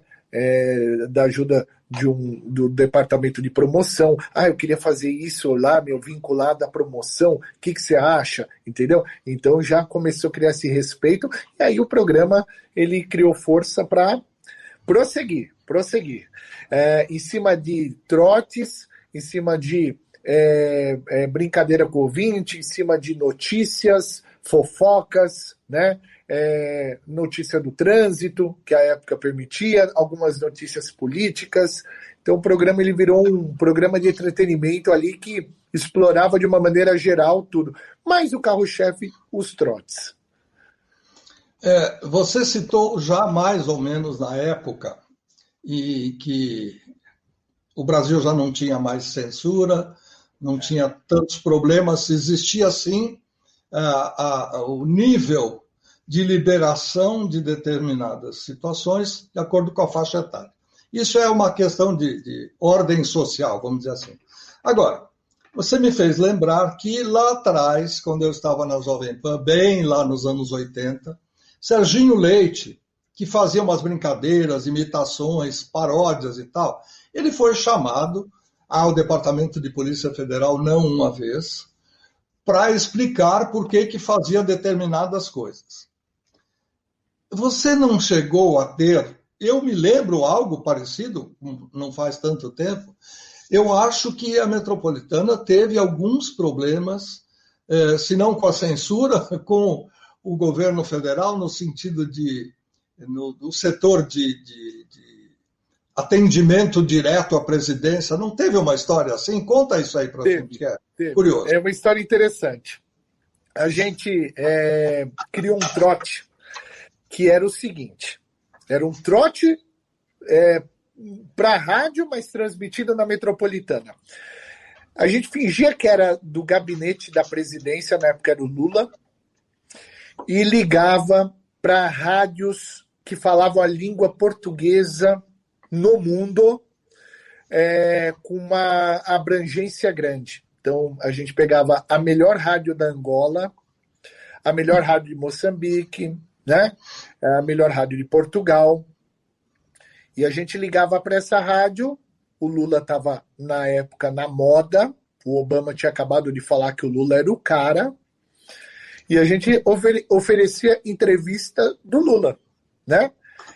S4: é, da ajuda de um, do departamento de promoção. Ah, eu queria fazer isso lá, meu, vinculado à promoção, o que, que você acha? Entendeu? Então já começou a criar esse respeito, e aí o programa ele criou força para prosseguir, prosseguir. É, em cima de trotes, em cima de é, é, brincadeira com o ouvinte, em cima de notícias, fofocas, né? É, notícia do trânsito, que a época permitia, algumas notícias políticas. Então o programa ele virou um programa de entretenimento ali que explorava de uma maneira geral tudo. Mas o carro-chefe, os trotes.
S3: É, você citou já mais ou menos na época e que o Brasil já não tinha mais censura, não tinha tantos problemas, existia sim a, a, o nível de liberação de determinadas situações de acordo com a faixa etária. Isso é uma questão de, de ordem social, vamos dizer assim. Agora, você me fez lembrar que lá atrás, quando eu estava na Jovem Pan, bem lá nos anos oitenta, Serginho Leite, que fazia umas brincadeiras, imitações, paródias e tal, ele foi chamado ao Departamento de Polícia Federal, não uma vez, para explicar por que que fazia determinadas coisas. Você não chegou a ter, eu me lembro algo parecido, não faz tanto tempo, eu acho que a Metropolitana teve alguns problemas, eh, se não com a censura, com o governo federal, no sentido de, no, no setor de, de, de atendimento direto à presidência. Não teve uma história assim? Conta isso aí para a gente, que é teve. Curioso.
S4: É uma história interessante. A gente é, criou um trote que era o seguinte, era um trote é, para a rádio, mas transmitido na Metropolitana. A gente fingia que era do gabinete da presidência, na época era o Lula, e ligava para rádios que falavam a língua portuguesa no mundo, é, com uma abrangência grande. Então, a gente pegava a melhor rádio da Angola, a melhor rádio de Moçambique, né? A melhor rádio de Portugal. E a gente ligava para essa rádio. O Lula estava, na época, na moda. O Obama tinha acabado de falar que o Lula era o cara. E a gente ofere- oferecia entrevista do Lula, né?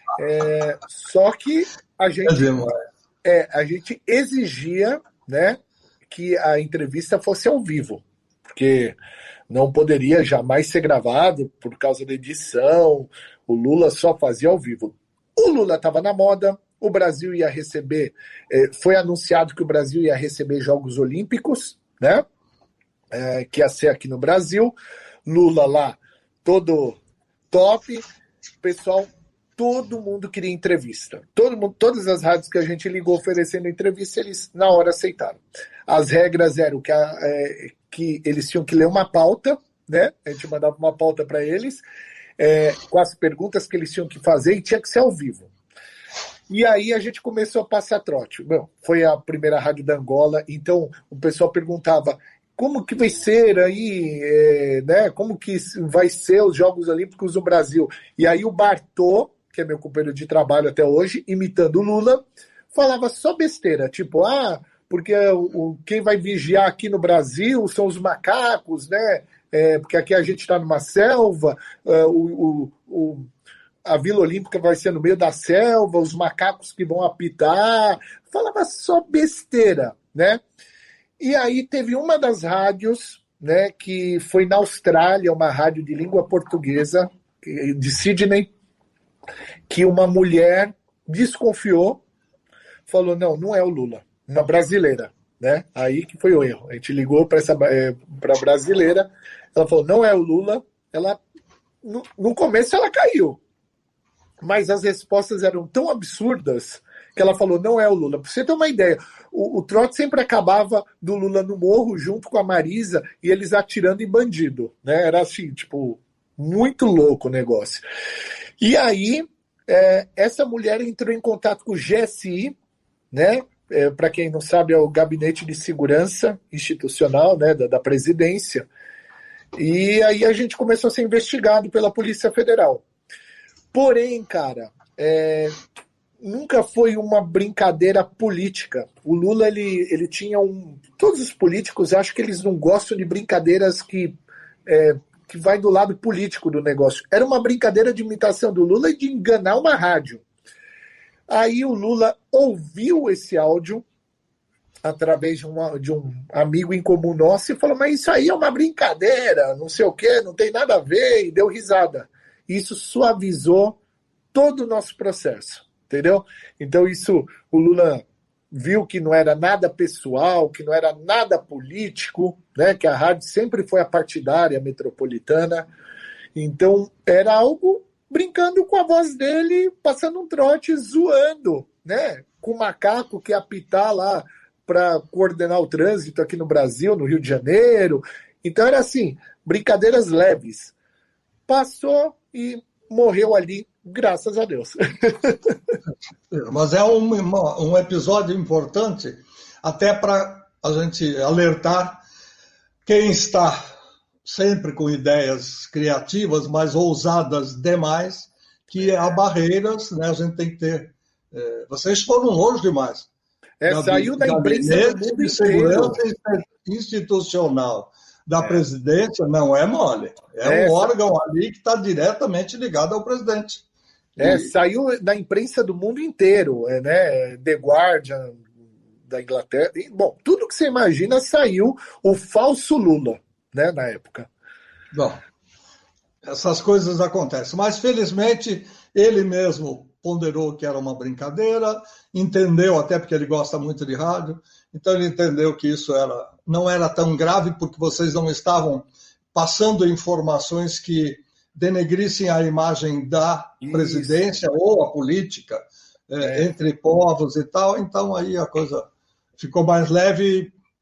S4: É, só que a gente, é, a gente exigia, né, que a entrevista fosse ao vivo, porque não poderia jamais ser gravado por causa da edição. O Lula só fazia ao vivo. O Lula estava na moda, o Brasil ia receber, eh, foi anunciado que o Brasil ia receber Jogos Olímpicos, né? Eh, que ia ser aqui no Brasil. Lula lá, todo top, pessoal, todo mundo queria entrevista. Todo mundo, todas as rádios que a gente ligou oferecendo entrevista, eles na hora aceitaram. As regras eram que, a, é, que eles tinham que ler uma pauta, né? A gente mandava uma pauta para eles, é, com as perguntas que eles tinham que fazer, e tinha que ser ao vivo. E aí a gente começou a passar trote. Bom, foi a primeira rádio da Angola, então o pessoal perguntava: como que vai ser aí, é, né? Como que vai ser os Jogos Olímpicos no Brasil? E aí o Bartô, que é meu companheiro de trabalho até hoje, imitando o Lula, falava só besteira, tipo, ah, porque o, quem vai vigiar aqui no Brasil são os macacos, né? É, porque aqui a gente está numa selva, é, o, o, o, a Vila Olímpica vai ser no meio da selva, os macacos que vão apitar, falava só besteira, né? E aí teve uma das rádios, né, que foi na Austrália, uma rádio de língua portuguesa, de Sydney, que uma mulher desconfiou, falou, não, não é o Lula, uma brasileira, né? Aí que foi o erro. A gente ligou para essa é, para brasileira, ela falou, não é o Lula. Ela no, no começo ela caiu, mas as respostas eram tão absurdas que ela falou, não é o Lula. Para você ter uma ideia, o, o trote sempre acabava do Lula no morro, junto com a Marisa, e eles atirando em bandido, né? Era assim, tipo, muito louco o negócio. E aí, é, essa mulher entrou em contato com o G S I, né? É, para quem não sabe, é o Gabinete de Segurança Institucional, né, da, da presidência. E aí a gente começou a ser investigado pela Polícia Federal. Porém, cara, é, nunca foi uma brincadeira política. O Lula, ele, ele tinha um... Todos os políticos, acho que eles não gostam de brincadeiras que... É, que vai do lado político do negócio. Era uma brincadeira de imitação do Lula e de enganar uma rádio. Aí o Lula ouviu esse áudio através de, uma, de um amigo em comum nosso e falou, mas isso aí é uma brincadeira, não sei o quê, não tem nada a ver, e deu risada. Isso suavizou todo o nosso processo, entendeu? Então isso, o Lula viu que não era nada pessoal, que não era nada político, né? Que a rádio sempre foi a partidária metropolitana. Então, era algo brincando com a voz dele, passando um trote, zoando, né? Com o macaco que ia apitar lá para coordenar o trânsito aqui no Brasil, no Rio de Janeiro. Então, era assim, brincadeiras leves. Passou e morreu ali, graças a Deus.
S3: Mas é um, um episódio importante, até para a gente alertar quem está sempre com ideias criativas, mas ousadas demais, que há barreiras, né? A gente tem que ter... É, vocês foram longe demais.
S4: É,
S3: Gabi,
S4: saiu da imprensa do mundo
S3: de
S4: inteiro.
S3: Segurança institucional da é. presidência não é mole. É, é um órgão ali que está diretamente ligado ao presidente.
S4: É, e... Saiu da imprensa do mundo inteiro, é, né? The Guardian, da Inglaterra. E, bom, tudo que você imagina saiu o falso Lula, né, na época.
S3: Bom, essas coisas acontecem. Mas, felizmente, ele mesmo ponderou que era uma brincadeira, entendeu, até porque ele gosta muito de rádio, então ele entendeu que isso era, não era tão grave, porque vocês não estavam passando informações que denegrissem a imagem da isso. presidência ou a política é, é. entre povos e tal, então aí a coisa ficou mais leve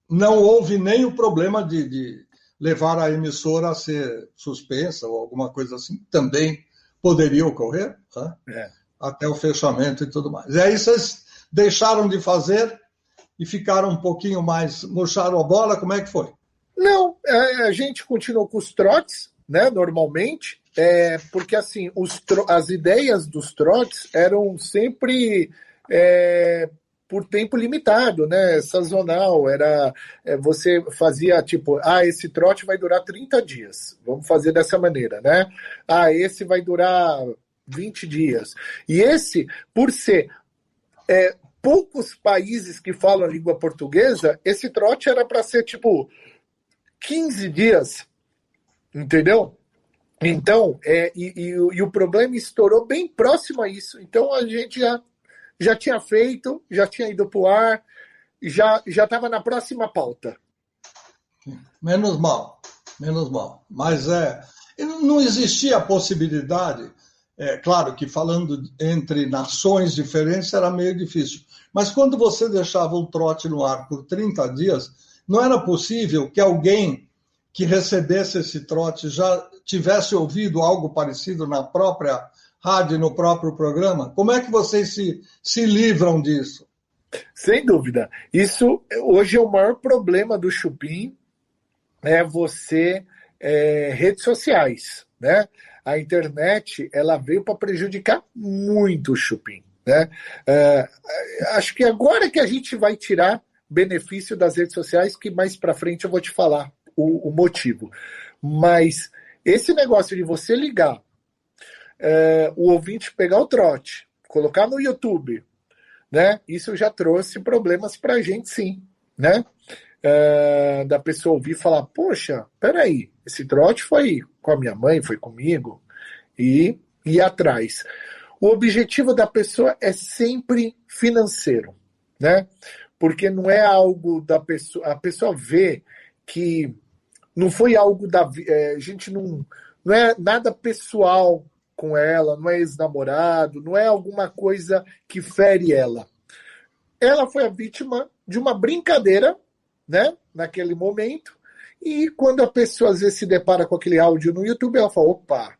S3: não houve nem o problema de, de levar a emissora a ser suspensa ou alguma coisa assim, também poderia ocorrer, né? É. Até o fechamento e tudo mais. E aí vocês deixaram de fazer e ficaram um pouquinho mais, murcharam a bola, como é que foi?
S4: Não, a gente continuou com os trotes, né, normalmente, é, porque assim, os tro- as ideias dos trotes eram sempre é, por tempo limitado, né, sazonal, era, é, você fazia tipo, ah, esse trote vai durar trinta dias, vamos fazer dessa maneira, né, ah, esse vai durar vinte dias, e esse, por ser é, poucos países que falam a língua portuguesa, esse trote era para ser tipo quinze dias, entendeu? Então, é, e, e, e o problema estourou bem próximo a isso. Então, a gente já, já tinha feito, já tinha ido para o ar, já estava na próxima pauta.
S3: Menos mal, menos mal. Mas é, não existia a possibilidade, é claro que falando entre nações diferentes era meio difícil, mas quando você deixava um trote no ar por trinta dias, não era possível que alguém que recebesse esse trote já tivesse ouvido algo parecido na própria rádio, no próprio programa? Como é que vocês se, se livram disso?
S4: Sem dúvida. Isso hoje é o maior problema do Chupim, é você, é, redes sociais, né? A internet, ela veio para prejudicar muito o Chupim, né? É, acho que agora que a gente vai tirar benefício das redes sociais, que mais para frente eu vou te falar o, o motivo. Mas esse negócio de você ligar, é, o ouvinte pegar o trote, colocar no YouTube, né? Isso já trouxe problemas para a gente, sim, né? É, da pessoa ouvir e falar, poxa, peraí, esse trote foi com a minha mãe, foi comigo, e ir atrás. O objetivo da pessoa é sempre financeiro, né? Porque não é algo da pessoa, a pessoa vê que não foi algo da, é, a gente não, não é nada pessoal com ela, não é ex-namorado, não é alguma coisa que fere ela. Ela foi a vítima de uma brincadeira, né, naquele momento, e quando a pessoa às vezes se depara com aquele áudio no YouTube, ela fala, opa,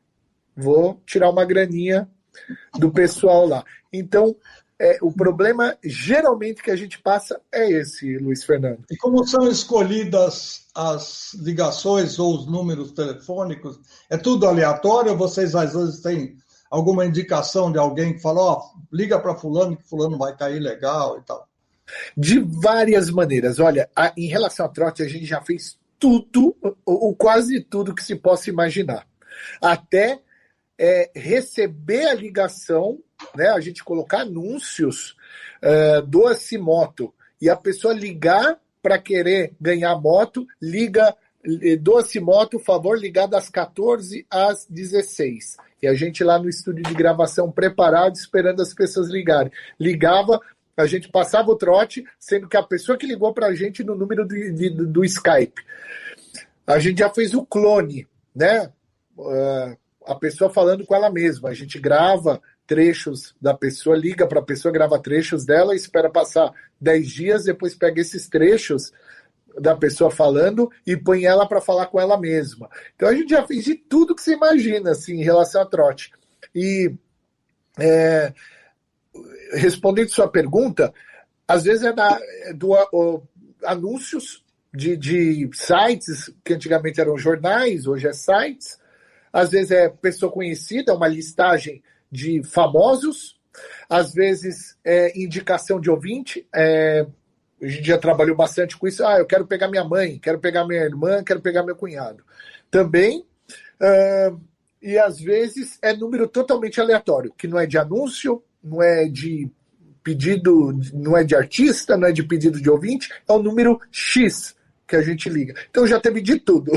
S4: vou tirar uma graninha do pessoal lá. Então, É, o problema, geralmente, que a gente passa é esse, Luiz Fernando.
S3: E como são escolhidas as ligações ou os números telefônicos? É tudo aleatório ou vocês, às vezes, têm alguma indicação de alguém que fala, ó, oh, liga para fulano, que fulano vai cair legal e tal?
S4: De várias maneiras. Olha, a, em relação a trote, a gente já fez tudo, ou, ou quase tudo que se possa imaginar. Até é, receber a ligação, né, a gente colocar anúncios, uh, doa-se moto, e a pessoa ligar para querer ganhar moto, liga, doa-se moto, favor, ligar das quatorze às dezesseis. E a gente lá no estúdio de gravação preparado, esperando as pessoas ligarem. Ligava, a gente passava o trote, sendo que a pessoa que ligou para a gente no número de, de, do Skype. A gente já fez o clone, né? Uh, a pessoa falando com ela mesma. A gente grava trechos da pessoa, liga para a pessoa, grava trechos dela, espera passar dez dias, depois pega esses trechos da pessoa falando e põe ela para falar com ela mesma. Então a gente já fez de tudo que você imagina, assim, em relação a trote. E é, respondendo sua pergunta, às vezes é, da, é do o, anúncios de, de sites que antigamente eram jornais, hoje é sites. Às vezes é pessoa conhecida, uma listagem de famosos, às vezes é indicação de ouvinte, é, a gente já trabalhou bastante com isso, ah, eu quero pegar minha mãe, quero pegar minha irmã, quero pegar meu cunhado. Também, uh, e às vezes é número totalmente aleatório, que não é de anúncio, não é de pedido, não é de artista, não é de pedido de ouvinte, é o número X que a gente liga. Então já teve de tudo.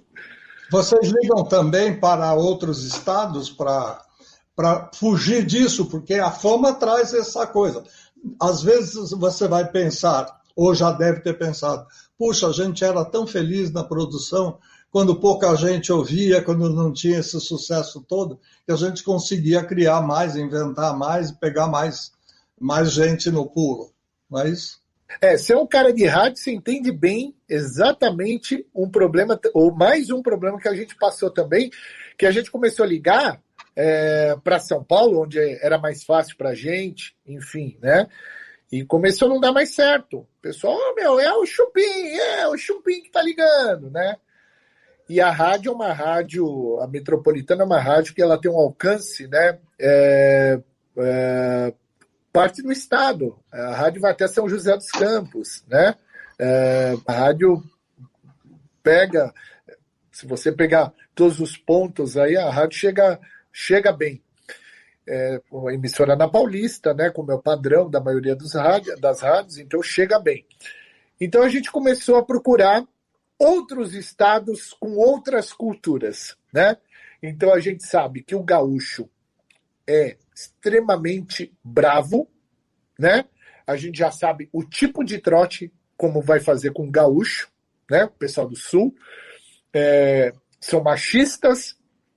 S3: Vocês ligam também para outros estados para para fugir disso, porque a fama traz essa coisa. Às vezes você vai pensar, ou já deve ter pensado, puxa, a gente era tão feliz na produção, quando pouca gente ouvia, quando não tinha esse sucesso todo, que a gente conseguia criar mais, inventar mais, pegar mais, mais gente no pulo. Não é isso?
S4: É, você é um cara de rádio, você entende bem exatamente um problema, ou mais um problema que a gente passou também, que a gente começou a ligar é, para São Paulo, onde era mais fácil para a gente, enfim, né? E começou a não dar mais certo. O pessoal, oh, meu, é o Chupim, é o Chupim que tá ligando, né? E a rádio é uma rádio, a Metropolitana é uma rádio que ela tem um alcance, né? É, é, parte do estado. A rádio vai até São José dos Campos, né? É, a rádio pega, se você pegar todos os pontos aí, a rádio chega, chega bem. É, uma emissora na Paulista, né? Como é o padrão da maioria dos rádio, das rádios, então chega bem. Então a gente começou a procurar outros estados com outras culturas, né? Então a gente sabe que o gaúcho é extremamente bravo, né? A gente já sabe o tipo de trote, como vai fazer com o gaúcho, né? O pessoal do sul é, são machistas,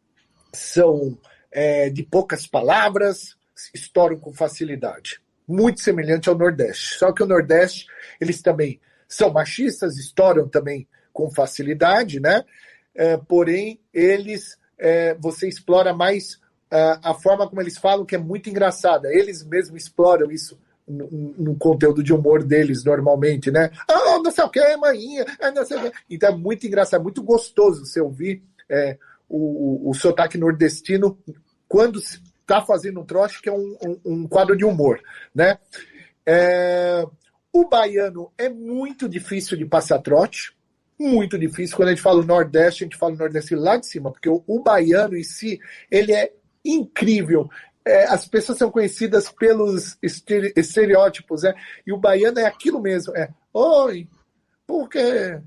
S4: são é, de poucas palavras, estouram com facilidade. Muito semelhante ao Nordeste. Só que o Nordeste, eles também são machistas, estouram também com facilidade, né? É, porém, eles, é, você explora mais é, a forma como eles falam, que é muito engraçada. Eles mesmos exploram isso no, no conteúdo de humor deles, normalmente, né? Ah, não sei o que, maninha, não sei o que. Então é muito engraçado, é muito gostoso você ouvir é, o, o, o sotaque nordestino quando está fazendo um trote, que é um, um, um quadro de humor, né? É, o baiano é muito difícil de passar trote, muito difícil. Quando a gente fala o Nordeste, a gente fala o Nordeste lá de cima, porque o, o baiano em si, ele é incrível. É, as pessoas são conhecidas pelos estereótipos, né? E o baiano é aquilo mesmo, é, oi, por quê?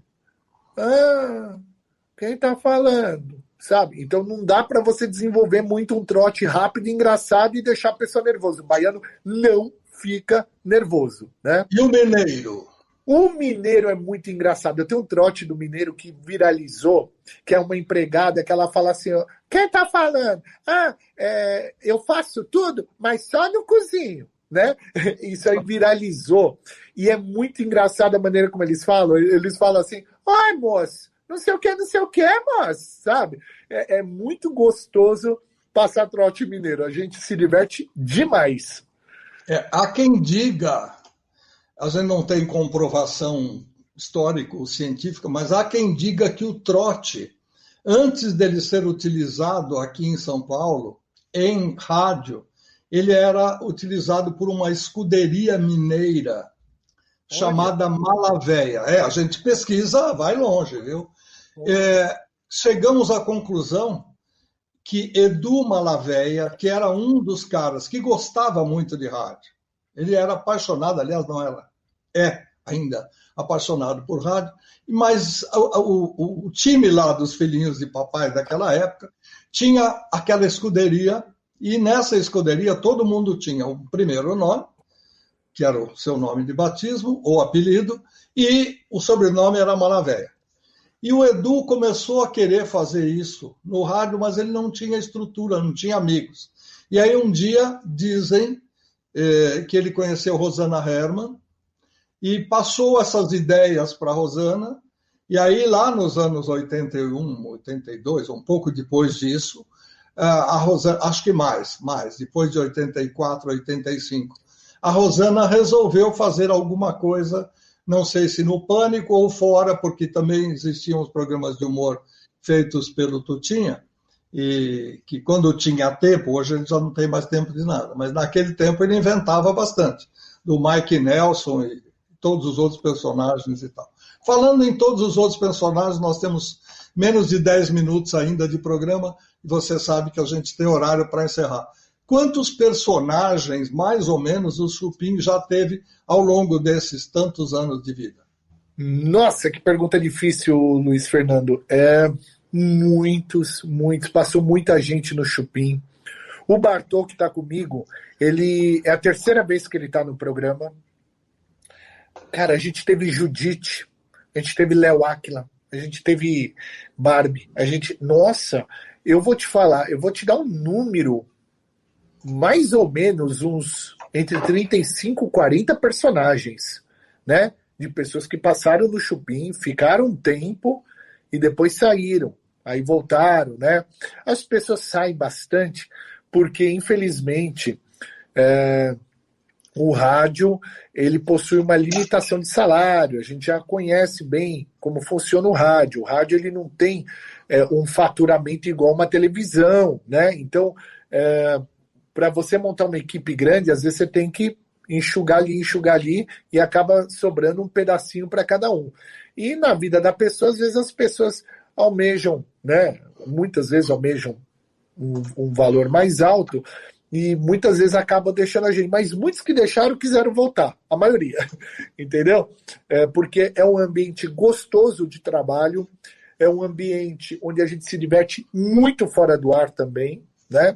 S4: Ah, quem tá falando? Sabe? Então não dá para você desenvolver muito um trote rápido, engraçado e deixar a pessoa nervosa. O baiano não fica nervoso, né?
S3: E o mineiro?
S4: O mineiro é muito engraçado. Eu tenho um trote do mineiro que viralizou, que é uma empregada que ela fala assim, ó, quem tá falando? Ah, é, eu faço tudo, mas só no cozinho, né? Isso aí viralizou. E é muito engraçado a maneira como eles falam. Eles falam assim, ai, moço, não sei o que, não sei o que, moço, sabe? É, é muito gostoso passar trote mineiro. A gente se diverte demais.
S3: É, há quem diga... A gente não tem comprovação histórico-científica, mas há quem diga que o trote, antes dele ser utilizado aqui em São Paulo, em rádio, ele era utilizado por uma escuderia mineira Olha. chamada Malavéia. É, a gente pesquisa, vai longe, viu? É, chegamos à conclusão que Edu Malavéia, que era um dos caras que gostava muito de rádio, ele era apaixonado, aliás, não era, é ainda apaixonado por rádio, mas o, o, o time lá dos filhinhos de papai daquela época tinha aquela escuderia, e nessa escuderia todo mundo tinha o primeiro nome, que era o seu nome de batismo, ou apelido, e o sobrenome era Malavéia. E o Edu começou a querer fazer isso no rádio, mas ele não tinha estrutura, não tinha amigos. E aí um dia dizem que ele conheceu Rosana Herman e passou essas ideias para a Rosana, e aí lá nos anos oitenta e um, oitenta e dois, um pouco depois disso, a Rosana, acho que mais, mais, depois de oitenta e quatro, oitenta e cinco, a Rosana resolveu fazer alguma coisa, não sei se no Pânico ou fora, porque também existiam os programas de humor feitos pelo Tutinha, e que quando tinha tempo, hoje ele já não tem mais tempo de nada, mas naquele tempo ele inventava bastante, do Mike Nelson e todos os outros personagens e tal. Falando em todos os outros personagens, nós temos menos de dez minutos ainda de programa, e você sabe que a gente tem horário para encerrar. Quantos personagens, mais ou menos, o Chupim já teve ao longo desses tantos anos de vida?
S4: Nossa, que pergunta difícil, Luiz Fernando. É... Muitos, muitos. Passou muita gente no Chupim. O Bartô, que está comigo, ele é a terceira vez que ele está no programa. Cara, a gente teve Judite, a gente teve Léo Áquila, a gente teve Barbie, a gente... Nossa, eu vou te falar, eu vou te dar um número, mais ou menos uns entre trinta e cinco e quarenta personagens, né? De pessoas que passaram no Chupim, ficaram um tempo e depois saíram, aí voltaram, né? As pessoas saem bastante porque, infelizmente, é, o rádio ele possui uma limitação de salário. A gente já conhece bem como funciona o rádio. O rádio ele não tem é, um faturamento igual uma televisão, né? Então, é, para você montar uma equipe grande, às vezes você tem que enxugar ali, enxugar ali, e acaba sobrando um pedacinho para cada um. E na vida da pessoa, às vezes as pessoas almejam, né? Muitas vezes almejam um, um valor mais alto, e muitas vezes acabam deixando a gente. Mas muitos que deixaram quiseram voltar, a maioria, entendeu? É, porque é um ambiente gostoso de trabalho, é um ambiente onde a gente se diverte muito fora do ar também, né?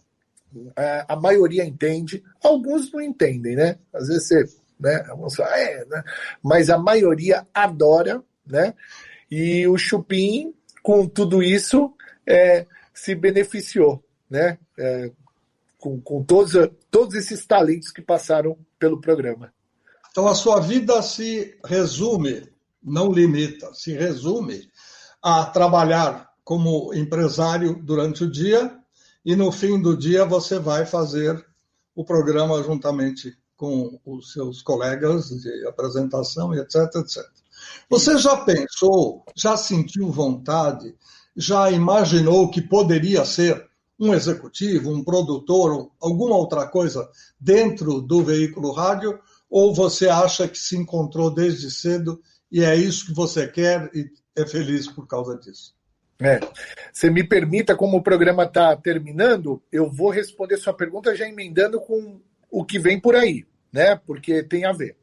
S4: A, a maioria entende, alguns não entendem, né? Às vezes você, né? Falar, é, né? Mas a maioria adora, né? E o Chupim, com tudo isso, é, se beneficiou, né? É, com, com todos, todos esses talentos que passaram pelo programa.
S3: Então a sua vida se resume, não limita, se resume a trabalhar como empresário durante o dia, e no fim do dia você vai fazer o programa juntamente com os seus colegas de apresentação e etc, etcétera. Você já pensou, já sentiu vontade, já imaginou que poderia ser um executivo, um produtor, alguma outra coisa dentro do veículo rádio? Ou você acha que se encontrou desde cedo e é isso que você quer e é feliz por causa disso?
S4: É. Você me permita, como o programa está terminando, eu vou responder sua pergunta já emendando com o que vem por aí, né? Porque tem a ver.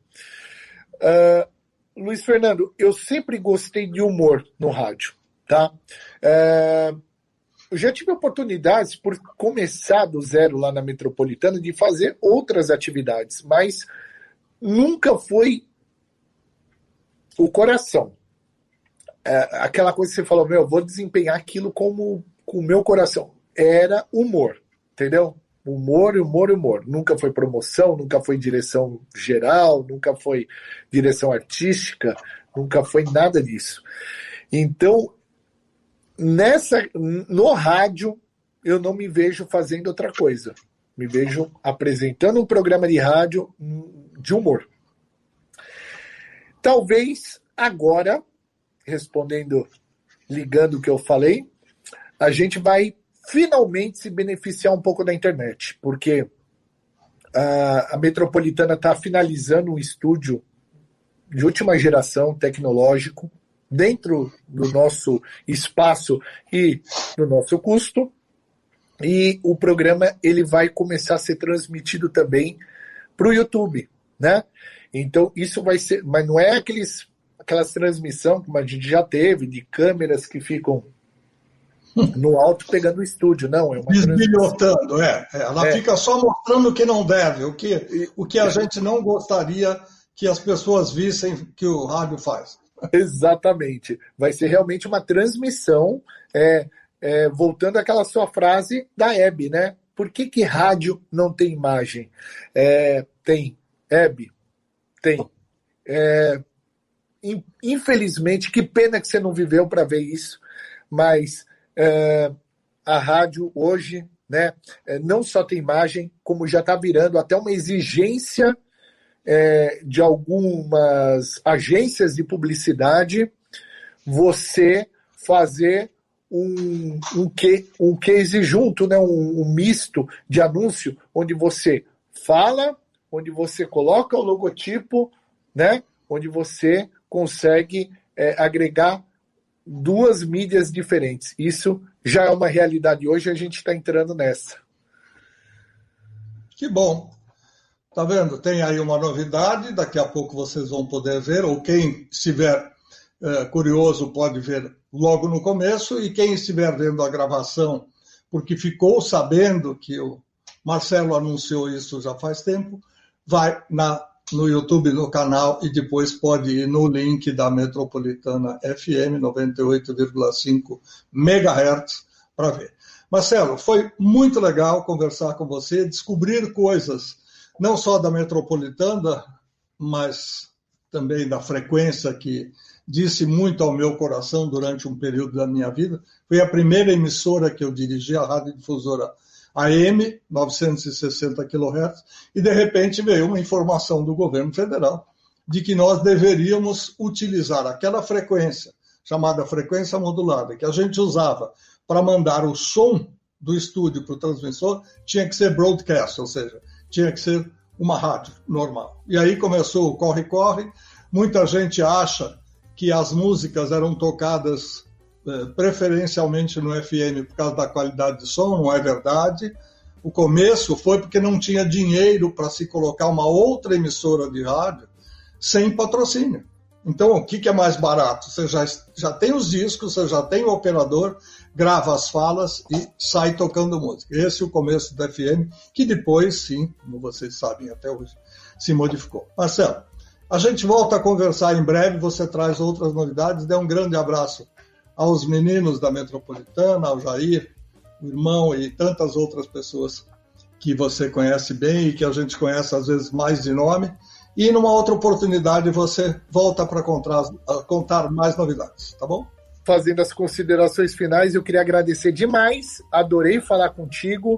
S4: Uh, Luiz Fernando, eu sempre gostei de humor no rádio, tá? Uh, eu já tive oportunidades, por começar do zero lá na Metropolitana, de fazer outras atividades, mas nunca foi o coração. É, aquela coisa que você falou, meu, vou desempenhar aquilo como com o meu coração. Era humor, entendeu? Humor, humor, humor. Nunca foi promoção, nunca foi direção geral, nunca foi direção artística, nunca foi nada disso. Então, nessa, no rádio, eu não me vejo fazendo outra coisa. Me vejo apresentando um programa de rádio de humor. Talvez agora, respondendo, ligando o que eu falei, a gente vai finalmente se beneficiar um pouco da internet, porque a, a Metropolitana está finalizando um estúdio de última geração tecnológico dentro do nosso espaço e do nosso custo, e o programa ele vai começar a ser transmitido também para o YouTube, né? Então isso vai ser, mas não é aqueles aquelas transmissões que a gente já teve, de câmeras que ficam no alto pegando o estúdio, não. É uma
S3: desbilhotando, é. Ela é. Fica só mostrando o que não deve, o que, o que a gente não gostaria que as pessoas vissem que o rádio faz.
S4: Exatamente. Vai ser realmente uma transmissão, é, é, voltando àquela sua frase da Hebe, né? Por que que rádio não tem imagem? É, tem. Hebe, tem. É, infelizmente, que pena que você não viveu para ver isso, mas é, a rádio hoje, né, não só tem imagem, como já está virando até uma exigência é, de algumas agências de publicidade você fazer um, um, que, um case junto, né, um, um misto de anúncio, onde você fala, onde você coloca o logotipo, né, onde você consegue é, agregar duas mídias diferentes. Isso já é uma realidade hoje, a gente está entrando nessa.
S3: Que bom. Tá vendo? Tem aí uma novidade, daqui a pouco vocês vão poder ver, ou quem estiver é, curioso pode ver logo no começo, e quem estiver vendo a gravação, porque ficou sabendo que o Marcelo anunciou isso já faz tempo, vai na no YouTube, no canal, e depois pode ir no link da Metropolitana F M noventa e oito vírgula cinco megahertz para ver. Marcelo, foi muito legal conversar com você, descobrir coisas, não só da Metropolitana, mas também da frequência que disse muito ao meu coração durante um período da minha vida. Foi a primeira emissora que eu dirigi, a radiodifusora A M, novecentos e sessenta quilohertz, e de repente veio uma informação do governo federal de que nós deveríamos utilizar aquela frequência, chamada frequência modulada, que a gente usava para mandar o som do estúdio para o transmissor, tinha que ser broadcast, ou seja, tinha que ser uma rádio normal. E aí começou o corre-corre. Muita gente acha que as músicas eram tocadas eh, preferencialmente no F M por causa da qualidade de som, não é verdade. O começo foi porque não tinha dinheiro para se colocar uma outra emissora de rádio sem patrocínio. Então, o que, que é mais barato? Você já, já tem os discos, você já tem o operador, grava as falas e sai tocando música. Esse é o começo do F M, que depois, sim, como vocês sabem até hoje, se modificou. Marcelo, a gente volta a conversar em breve, você traz outras novidades. Dê um grande abraço aos meninos da Metropolitana, ao Jair, o irmão e tantas outras pessoas que você conhece bem e que a gente conhece às vezes mais de nome. E numa outra oportunidade você volta para contar, contar mais novidades, tá bom?
S4: Fazendo as considerações finais, eu queria agradecer demais, adorei falar contigo,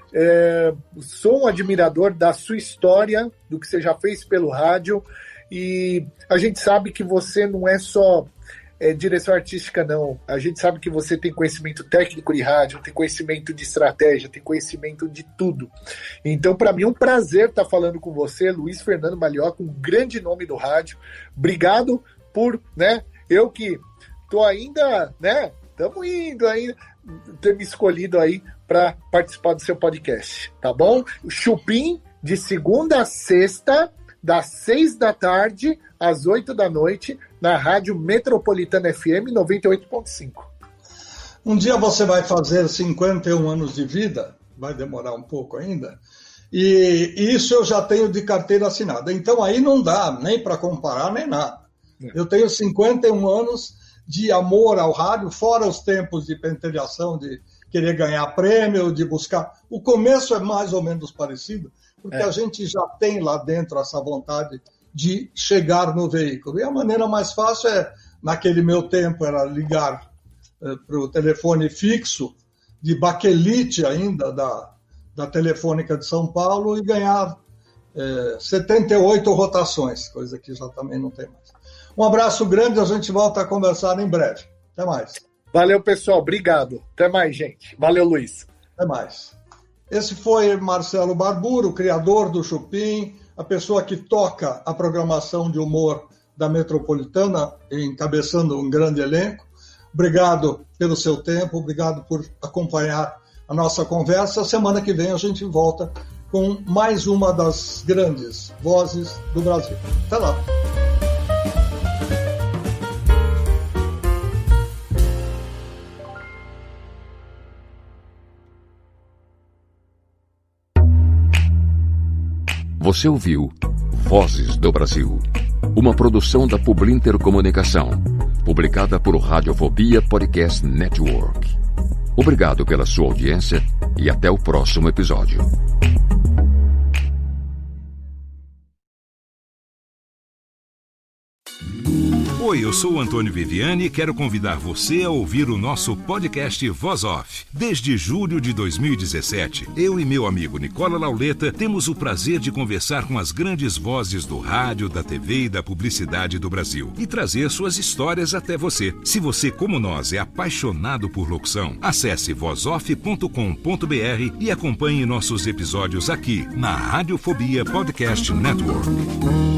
S4: é, sou um admirador da sua história, do que você já fez pelo rádio, e a gente sabe que você não é só é, direção artística, não. A gente sabe que você tem conhecimento técnico de rádio, tem conhecimento de estratégia, tem conhecimento de tudo. Então, para mim, é um prazer estar falando com você, Luiz Fernando Malhoca, um grande nome do rádio. Obrigado por, né, eu que tô ainda, né, estamos indo ainda, ter me escolhido aí para participar do seu podcast, tá bom? O Chupim, de segunda a sexta, das seis da tarde às oito da noite, na Rádio Metropolitana F M noventa e oito ponto cinco.
S3: Um dia você vai fazer cinquenta e um anos de vida, vai demorar um pouco ainda, e isso eu já tenho de carteira assinada. Então aí não dá nem para comparar nem nada. É. Eu tenho cinquenta e um anos de amor ao rádio, fora os tempos de pentelhação, de querer ganhar prêmio, de buscar. O começo é mais ou menos parecido, porque é. a gente já tem lá dentro essa vontade de chegar no veículo. E a maneira mais fácil é, naquele meu tempo, era ligar eh, para o telefone fixo, de baquelite ainda, da, da Telefônica de São Paulo, e ganhar eh, setenta e oito rotações, coisa que já também não tem mais. Um abraço grande, a gente volta a conversar em breve. Até mais.
S4: Valeu, pessoal. Obrigado. Até mais, gente. Valeu, Luiz.
S3: Até mais. Esse foi Marcelo Barburo, o criador do Chupim, a pessoa que toca a programação de humor da Metropolitana, encabeçando um grande elenco. Obrigado pelo seu tempo, obrigado por acompanhar a nossa conversa. Semana que vem a gente volta com mais uma das grandes vozes do Brasil. Até lá.
S2: Você ouviu Vozes do Brasil, uma produção da Publinter Comunicação, publicada por Radiofobia Podcast Network. Obrigado pela sua audiência e até o próximo episódio.
S5: Oi, eu sou o Antônio Viviani e quero convidar você a ouvir o nosso podcast Voz Off. Desde julho de dois mil e dezessete, eu e meu amigo Nicola Lauleta temos o prazer de conversar com as grandes vozes do rádio, da T V e da publicidade do Brasil e trazer suas histórias até você. Se você, como nós, é apaixonado por locução, acesse voz off ponto com ponto b r e acompanhe nossos episódios aqui na Radiofobia Podcast Network.